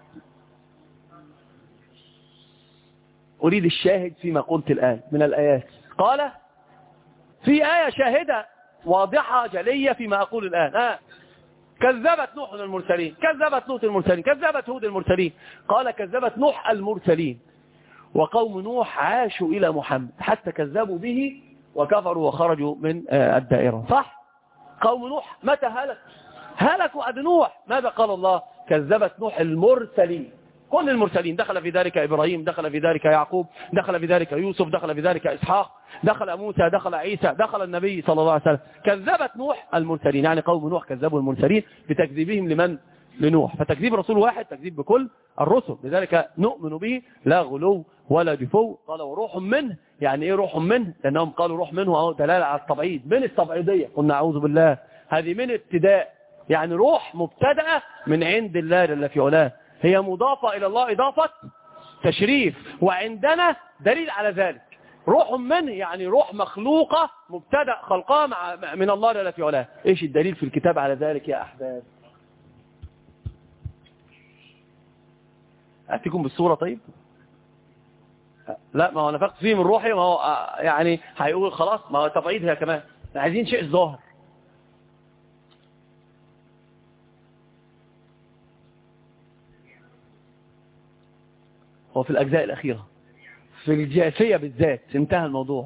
أريد الشاهد فيما قلت الآن من الآيات. قال في آية شاهدة واضحة جلية فيما أقول الآن. كذبت نوح المرسلين، كذبت لوط المرسلين، كذبت هود المرسلين. قال كذبت نوح المرسلين وقوم نوح عاشوا إلى محمد حتى كذبوا به وكفروا وخرجوا من الدائرة. صح؟ قوم نوح متى هلكوا عند نوح. ماذا قال الله؟ كذبت نوح المرسلين، كل المرسلين. دخل في ذلك إبراهيم، دخل في ذلك يعقوب، دخل في ذلك يوسف، دخل في ذلك إسحاق، دخل موسى، دخل عيسى، دخل النبي صلى الله عليه وسلم. كذبت نوح المرسلين، يعني قوم نوح كذبوا المرسلين بتكذيبهم لمن؟ لنوح. فتكذيب رسول واحد تكذيب بكل الرسل. لذلك نؤمن به لا غلو ولا جفو. قال وروح منه، يعني ايه روح منه؟ لأنهم قالوا روح منه أو دلالة على التبعيد من التبعيدية. قلنا أعوذ بالله، هذه من ابتداء، يعني روح مبتدأة من عند الله جل في علاه، هي مضافة إلى الله إضافة تشريف، وعندنا دليل على ذلك. روح منه يعني روح مخلوقة مبتدأ خلقها من الله جل في علاه. إيش الدليل في الكتاب على ذلك يا أحباب؟ أتيكم بالصورة. طيب لا، ما هو نفقت فيه من روحي، ما هو يعني هيقول خلاص، ما هو تبعيد هي كمان، عايزين شيء ظاهر. وفي الأجزاء الأخيرة في الجاثية بالذات انتهى الموضوع.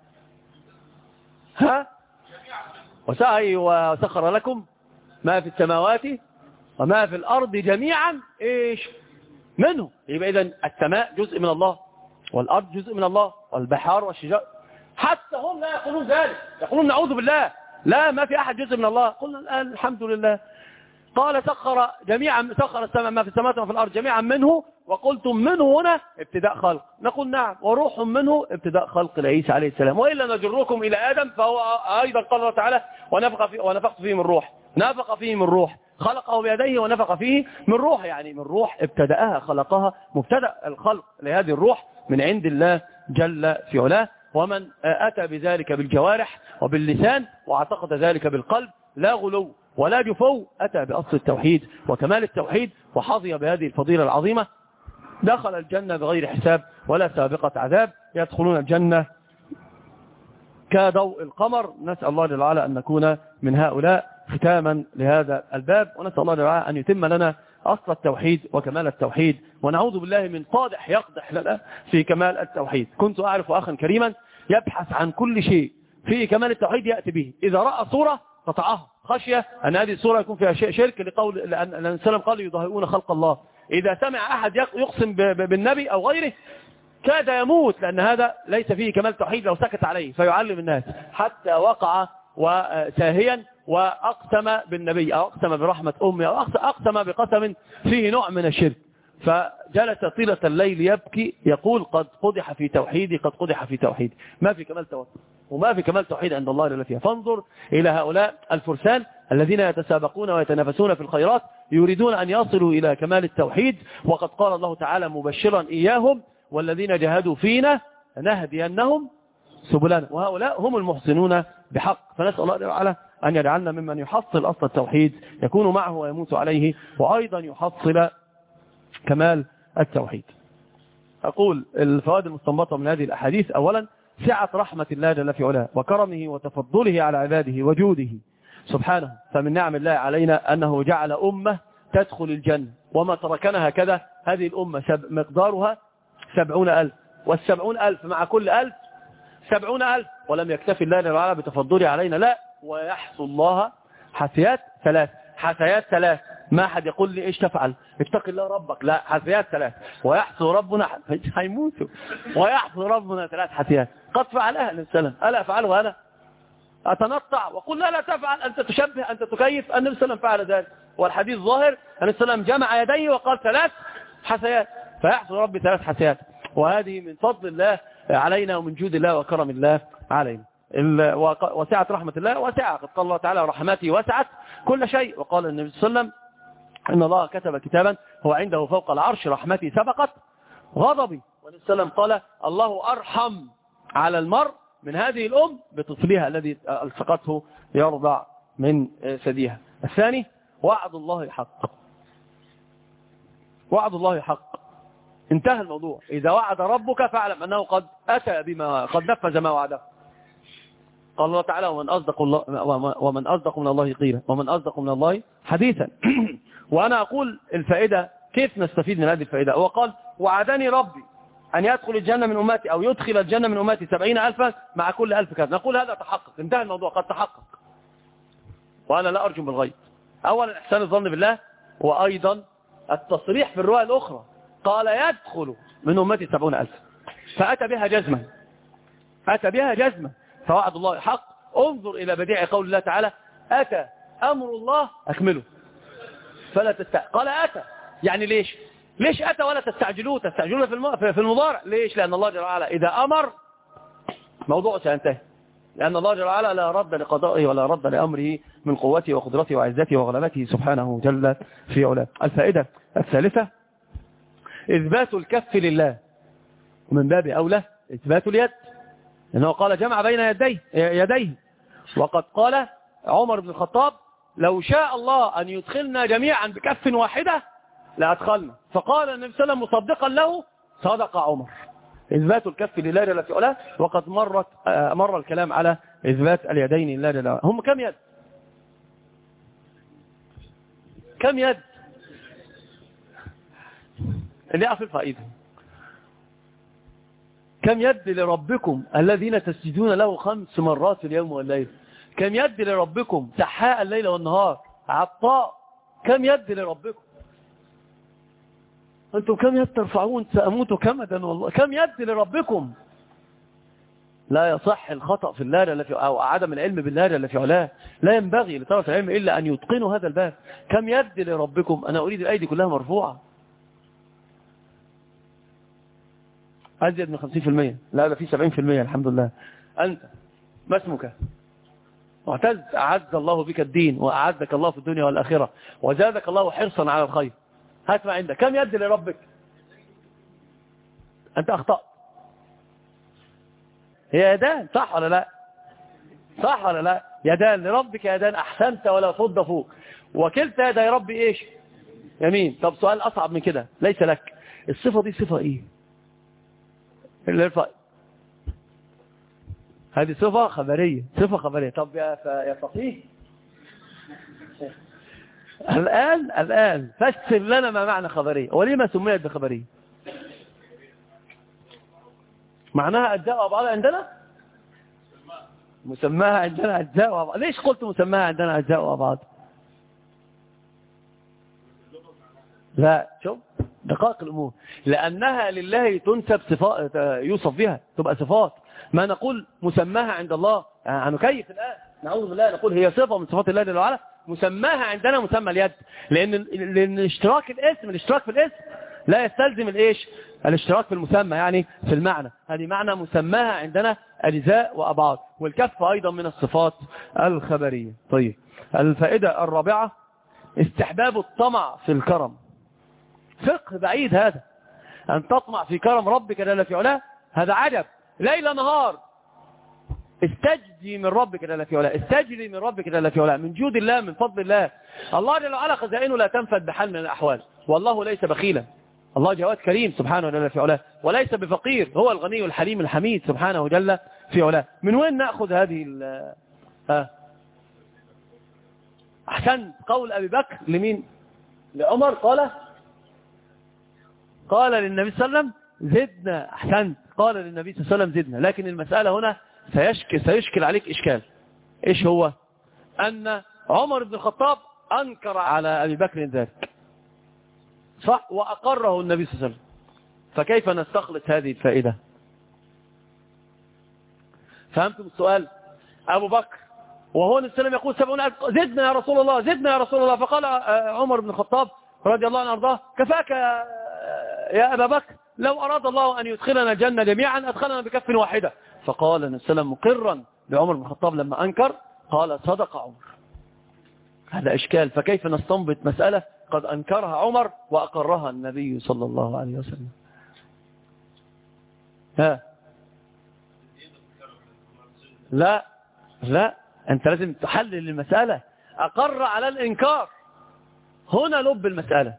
وسعي وسخر لكم ما في السماوات وما في الأرض جميعا إيش منه. يبقى إذن السماء جزء من الله والأرض جزء من الله والبحار والشجار. حتى هم لا يقولون ذلك، يقولون نعوذ بالله، لا ما في أحد جزء من الله. قلنا الآن الحمد لله. قال سخر جميعا، سخر السماء ما في السماوات وما في الأرض جميعا منه، وقلتم منه هنا ابتداء خلق. نقول نعم، وروح منه ابتداء خلق لعيسى عليه السلام. وإلا نجركم إلى آدم، فهو أيضا قال الله تعالى ونفخ فيه من روح، نفخ فيه من روح، خلقه بيديه ونفخ فيه من روح، يعني من روح ابتدأها خلقها، مبتدأ الخلق لهذه الروح من عند الله جل في علاه. ومن أتى بذلك بالجوارح وباللسان واعتقد ذلك بالقلب لا غلو ولا جفو أتى بأصل التوحيد وكمال التوحيد وحظي بهذه الفضيلة العظيمة، دخل الجنة بغير حساب ولا سابقة عذاب، يدخلون الجنة كضوء القمر. نسأل الله جل وعلا أن نكون من هؤلاء. ختاما لهذا الباب، ونسأل الله جل وعلا أن يتم لنا أصل التوحيد وكمال التوحيد، ونعوذ بالله من قادح يقدح لنا في كمال التوحيد. كنت أعرف أخا كريما يبحث عن كل شيء في كمال التوحيد يأتي به، إذا رأى صورة قطعها خشية أن هذه الصورة يكون فيها شرك، لقول لأن السلام قال يضاهئون خلق الله. إذا سمع أحد يقسم بالنبي أو غيره كاد يموت، لأن هذا ليس فيه كمال توحيد لو سكت عليه، فيعلم الناس حتى وقع وساهيا وأقسم بالنبي أو أقسم برحمة أمي أو أقسم بقسم فيه نوع من الشرك، فجلس طيلة الليل يبكي يقول قد قدح في توحيدي، قد قدح في توحيدي. ما في كمال توحيد وما في كمال توحيد عند الله جل فيها. فانظر إلى هؤلاء الفرسان الذين يتسابقون ويتنافسون في الخيرات يريدون أن يصلوا إلى كمال التوحيد، وقد قال الله تعالى مبشرا إياهم والذين جاهدوا فينا نهدينهم سبلنا، وهؤلاء هم المحسنون بحق. فنسأل الله تعالى أن يجعلنا ممن يحصل أصل التوحيد يكون معه ويموت عليه، وأيضا يحصل كمال التوحيد. أقول الفوائد المستنبطة من هذه الأحاديث: أولا سعة رحمة الله جل في علاه وكرمه وتفضله على عباده وجوده سبحانه، فمن نعم الله علينا أنه جعل أمة تدخل الجنة، وما تركنا هكذا. هذه الأمة مقدارها 70,000، وال70,000 مع كل 1000 70,000، ولم يكتفي الله جل وعلا بتفضله علينا، لا، ويحصل الله حسيات 3 حسيات 3. ما حد يقول لي ايش تفعل، اتق الله ربك، لا، حسيات 3. ويحصل ربنا هيموتوا، ويحصل ربنا 3 حسيات قد فعلها النبي صلى الله عليه وسلم. ألا أفعله أنا؟ أتنطع وقل لا تفعل، أنت تشبه، أنت تكيف. النبي صلى الله عليه وسلم فعل ذلك، والحديث ظاهر. النبي صلى الله عليه وسلم جمع يديه وقال 3 حسيات، فيحصل ربي 3 حسيات. وهذه من فضل الله علينا ومن جود الله وكرم الله علينا. وسعة رحمة الله وسعة، قد قال الله تعالى رحمتي وسعت كل شيء. وقال النبي صلى الله عليه وسلم إن الله كتب كتابا هو عنده فوق العرش رحمتي سبقت غضبي. والنبي صلى الله عليه وسلم قال الله أرحم على المرء من هذه الأم بطفلها الذي التقته يرضع من ثديها. الثاني وعد الله حق، وعد الله حق، انتهى الموضوع. إذا وعد ربك فاعلم أنه قد أتى بما قد نفذ ما وعده. قال الله تعالى ومن أصدق من الله قيلا ومن أصدق من الله حديثا. وأنا أقول الفائدة كيف نستفيد من هذه الفائدة. هو قال وعدني ربي أن يدخل الجنة من أمتي أو يدخل الجنة من أمتي 70,000 مع كل 1000 كذا. نقول هذا تحقق، انتهى الموضوع، قد تحقق. وأنا لا أرجو بالغيب. أولا إحسان الظن بالله، وأيضا التصريح في الرواية الأخرى قال يدخل من أمتي 70,000، فأتى بها جزما، أتى بها جزما. فوعد الله حق. انظر إلى بديع قول الله تعالى أتى أمر الله أكمله فلا تستعجلوا. قال أتى، يعني ليش أتى ولا تستعجلوه؟ تستعجلون في المضارع. ليش؟ لأن الله جل وعلا إذا أمر موضوع سينتهي، لأن الله جل وعلا لا رد لقضائه ولا رد لأمره من قوته وقدرته وعزته وغلبته سبحانه جل في علاه. الفائدة الثالثة إثبات الكف لله، ومن باب أولى إثبات اليد، لأنه قال جمع بين يديه. وقد قال عمر بن الخطاب لو شاء الله أن يدخلنا جميعا بكف واحدة لأدخلنا. فقال النبي صلى الله عليه وسلم مصدقا له صدق عمر. إثبات الكف لله جل في علاه. وقد مر الكلام على إثبات اليدين لله جل وعلا. هم كم يد؟ كم يد؟ اللي أعرف الفائدة. كم يد لربكم الذين تسجدون له 5 مرات في اليوم والليل؟ كم يد لربكم سحاء الليل والنهار عطاء؟ كم يد لربكم؟ أنتم كم يد ترفعون؟ سأموت كمدا والله. كم يد لربكم؟ لا يصح الخطأ في الله جل في أو عدم العلم بالله جل في علاه. لا ينبغي لطرف العلم إلا أن يتقنوا هذا الباب. كم يد لربكم؟ أنا أريد الأيدي كلها مرفوعة. أزيد من 50%، لا ده في 70% الحمد لله. أنت ما اسمك؟ معتز، أعز الله بك الدين وأعزك الله في الدنيا والآخرة وزادك الله حرصا على الخير. هات ما عندك. كم يد لربك؟ أنت أخطأت. هي يدان، صح ولا لا؟ صح ولا لا؟ يدان لربك، يدان أحسنت ولا فض فوق. وكلتا يدي ربي إيش؟ يمين. طب سؤال أصعب من كده ليس لك. الصفة دي صفة إيه؟ هذه صفة خبرية، صفة خبرية. طب يا فقيه الآن فسر لنا ما معنى خبرية، ولما سميت بخبرية؟ معناها أجزاء وأبعاد عندنا؟ مسماها عندنا أجزاء وأبعاد. ليش قلت مسماها عندنا أجزاء وأبعاد؟ لا، شوف دقائق الأمور، لأنها لله تنسب صفات يوصف بها، تبقى صفات. ما نقول مسماها عند الله هنكيف الآن، نعوذ بالله، نقول هي صفة من صفات الله جل وعلا، مسماها عندنا مسمى اليد، لأن اشتراك في الاسم لا يستلزم الايش؟ الاشتراك في المسمى، يعني في المعنى. هذه معنى مسماها عندنا أجزاء وأبعاد، والكف أيضا من الصفات الخبرية. طيب، الفائدة الرابعة استحباب الطمع في الكرم. فقه بعيد هذا، أن تطمع في كرم ربك جل في علاه، هذا عجب. ليل نهار استجدي من ربك جل في علاه، استجري من ربك جل في علاه، من جود الله، من فضل الله. الله جل وعلا خزائنه لا تنفد بحال من الأحوال، والله ليس بخيلا، الله جواد كريم سبحانه جل في علاه، وليس بفقير، هو الغني الحليم الحميد سبحانه جل في علاه. من وين نأخذ هذه أحسنت، قول أبي بكر لمين؟ لعمر، قال للنبي صلى الله عليه وسلم زدنا. أحسنت، قال للنبي صلى الله عليه وسلم زدنا. لكن المسألة هنا سيشكل عليك إشكال. إيش هو؟ أن عمر بن الخطاب أنكر على أبي بكر ذلك، صح، وأقره النبي صلى الله عليه وسلم. فكيف نستخلص هذه الفائدة؟ فهمتم السؤال؟ أبو بكر وهو النبي صلى الله عليه وسلم يقول 70 زدنا يا رسول الله، زدنا يا رسول الله. فقال عمر بن الخطاب رضي الله عنه وارضاه كفاك يا أبا بكر، لو أراد الله أن يدخلنا الجنة جميعا أدخلنا بكف واحدة. فقال النبي صلى الله عليه وسلم مقرا لعمر بن الخطاب لما أنكر، قال صدق عمر. هذا إشكال، فكيف نستنبط مسألة قد أنكرها عمر وأقرها النبي صلى الله عليه وسلم؟ لا أنت لازم تحلل المسألة. أقر على الإنكار، هنا لب المسألة.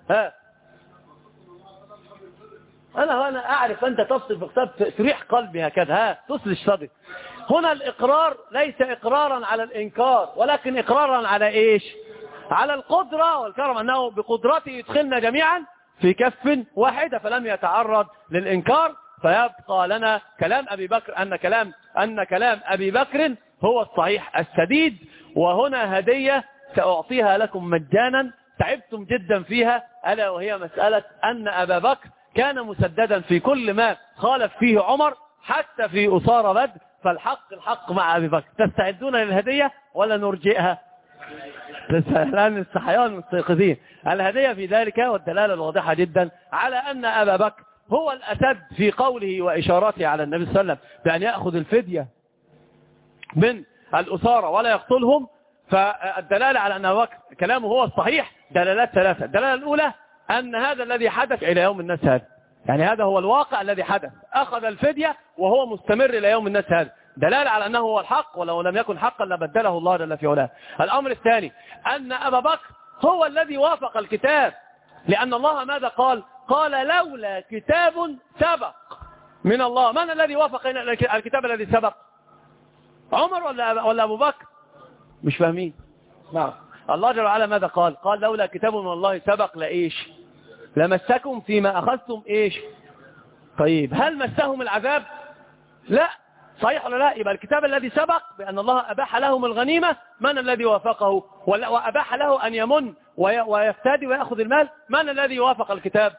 أنا أعرف أنت تفصل بكتاب تريح قلبي هكذا، تصلش صدق. هنا الإقرار ليس إقرارا على الإنكار، ولكن إقرارا على إيش؟ على القدرة والكرم، أنه بقدرته يدخلنا جميعا في كف واحدة، فلم يتعرض للإنكار. فيبقى لنا كلام أبي بكر، أن كلام أبي بكر هو الصحيح السديد. وهنا هدية سأعطيها لكم مجانا تعبتم جدا فيها، ألا وهي مسألة أن أبا بكر كان مسددا في كل ما خالف فيه عمر، حتى في أسارة بدر. فالحق مع أبي بكر. تستعدون للهدية ولا نرجئها؟ الآن الصحيان مستيقظين. الهدية في ذلك والدلالة الواضحة جدا على أن أبا بكر هو الأسد في قوله وإشاراته على النبي صلى الله عليه وسلم بأن يأخذ الفدية من الأسارة ولا يقتلهم. فالدلالة على أن أبا بكر كلامه هو الصحيح دلالات ثلاثة. الدلالة الأولى أن هذا الذي حدث إلى يوم الناس هذا، يعني هذا هو الواقع الذي حدث، أخذ الفدية وهو مستمر إلى يوم الناس هذا، دلالة على أنه هو الحق، ولو لم يكن حقا لبدله الله جل في علاه. الأمر الثاني أن أبا بكر هو الذي وافق الكتاب، لأن الله ماذا قال؟ قال لولا كتاب سبق من الله. من الذي وافق الكتاب الذي سبق؟ عمر ولا أبو بكر؟ مش فاهمين. نعم. الله جل وعلا ماذا قال؟ قال لولا كتاب من الله سبق لإيش؟ لمسكم فيما أخذتم إيش؟ طيب هل مسهم العذاب؟ لا. صحيح ولا لا؟ يبقى الكتاب الذي سبق بأن الله أباح لهم الغنيمة، من الذي وافقه؟ وأباح له أن يمن ويفتدي ويأخذ المال، من الذي وافق الكتاب؟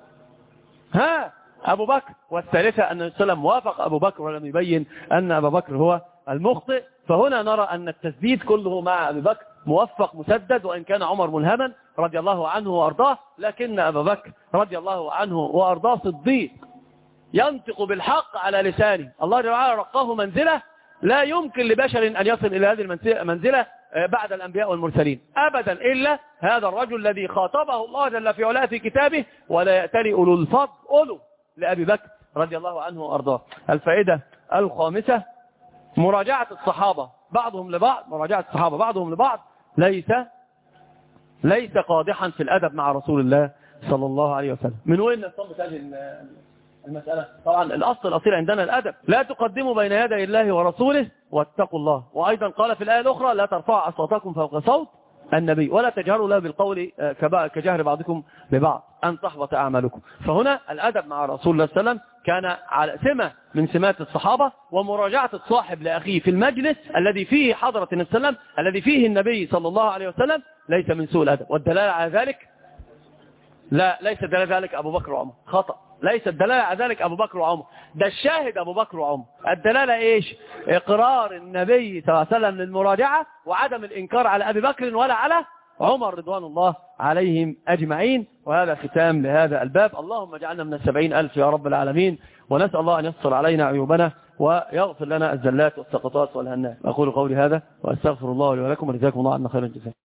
أبو بكر. والثالثة أن النبي صلى الله عليه وسلم وافق أبو بكر ولم يبين أن أبا بكر هو المخطئ. فهنا نرى أن التسديد كله مع أبي بكر، موفق مسدد، وإن كان عمر ملهما رضي الله عنه وأرضاه، لكن أبا بكر رضي الله عنه وأرضاه صديق ينطق بالحق على لسانه. الله جل وعلا رقاه منزلة لا يمكن لبشر أن يصل إلى هذه المنزلة بعد الأنبياء والمرسلين أبدا، إلا هذا الرجل الذي خاطبه الله جل في علاه في كتابه ولا يأتلي أولو الفضل أولو لأبي بكر رضي الله عنه وأرضاه. الفائدة الخامسة مراجعة الصحابة بعضهم لبعض ليس قادحا في الأدب مع رسول الله صلى الله عليه وسلم. من وين نستنبط هذه المسألة؟ طبعا الأصل عندنا الأدب، لا تقدموا بين يدي الله ورسوله واتقوا الله. وأيضا قال في الآية الأخرى لا ترفعوا أصواتكم فوق صوت النبي ولا تجهروا له بالقول كجهر بعضكم لبعض أن تحبط أعمالكم. فهنا الأدب مع رسول الله صلى الله عليه وسلم كان على سمة من سمات الصحابة، ومراجعة الصاحب لأخيه في المجلس الذي فيه حضرة النبي صلى الله عليه وسلم الذي فيه النبي صلى الله عليه وسلم ليس من سوء الأدب. والدلالة على ذلك لا، ليس دلالة ذلك أبو بكر وعمر، خطأ. ليس الدلالة على ذلك أبو بكر وعمر، ده الشاهد أبو بكر وعمر. الدلالة إيش؟ إقرار النبي صلى الله عليه وسلم للمراجعة وعدم الإنكار على أبي بكر ولا على عمر رضوان الله عليهم أجمعين. وهذا ختام لهذا الباب. اللهم اجعلنا من 70,000 يا رب العالمين، ونسأل الله أن يستر علينا عيوبنا ويغفر لنا الزلات والسقطات والهنات. أقول قولي هذا وأستغفر الله لي ولكم، وجزاكم الله عنا خير الجزاء.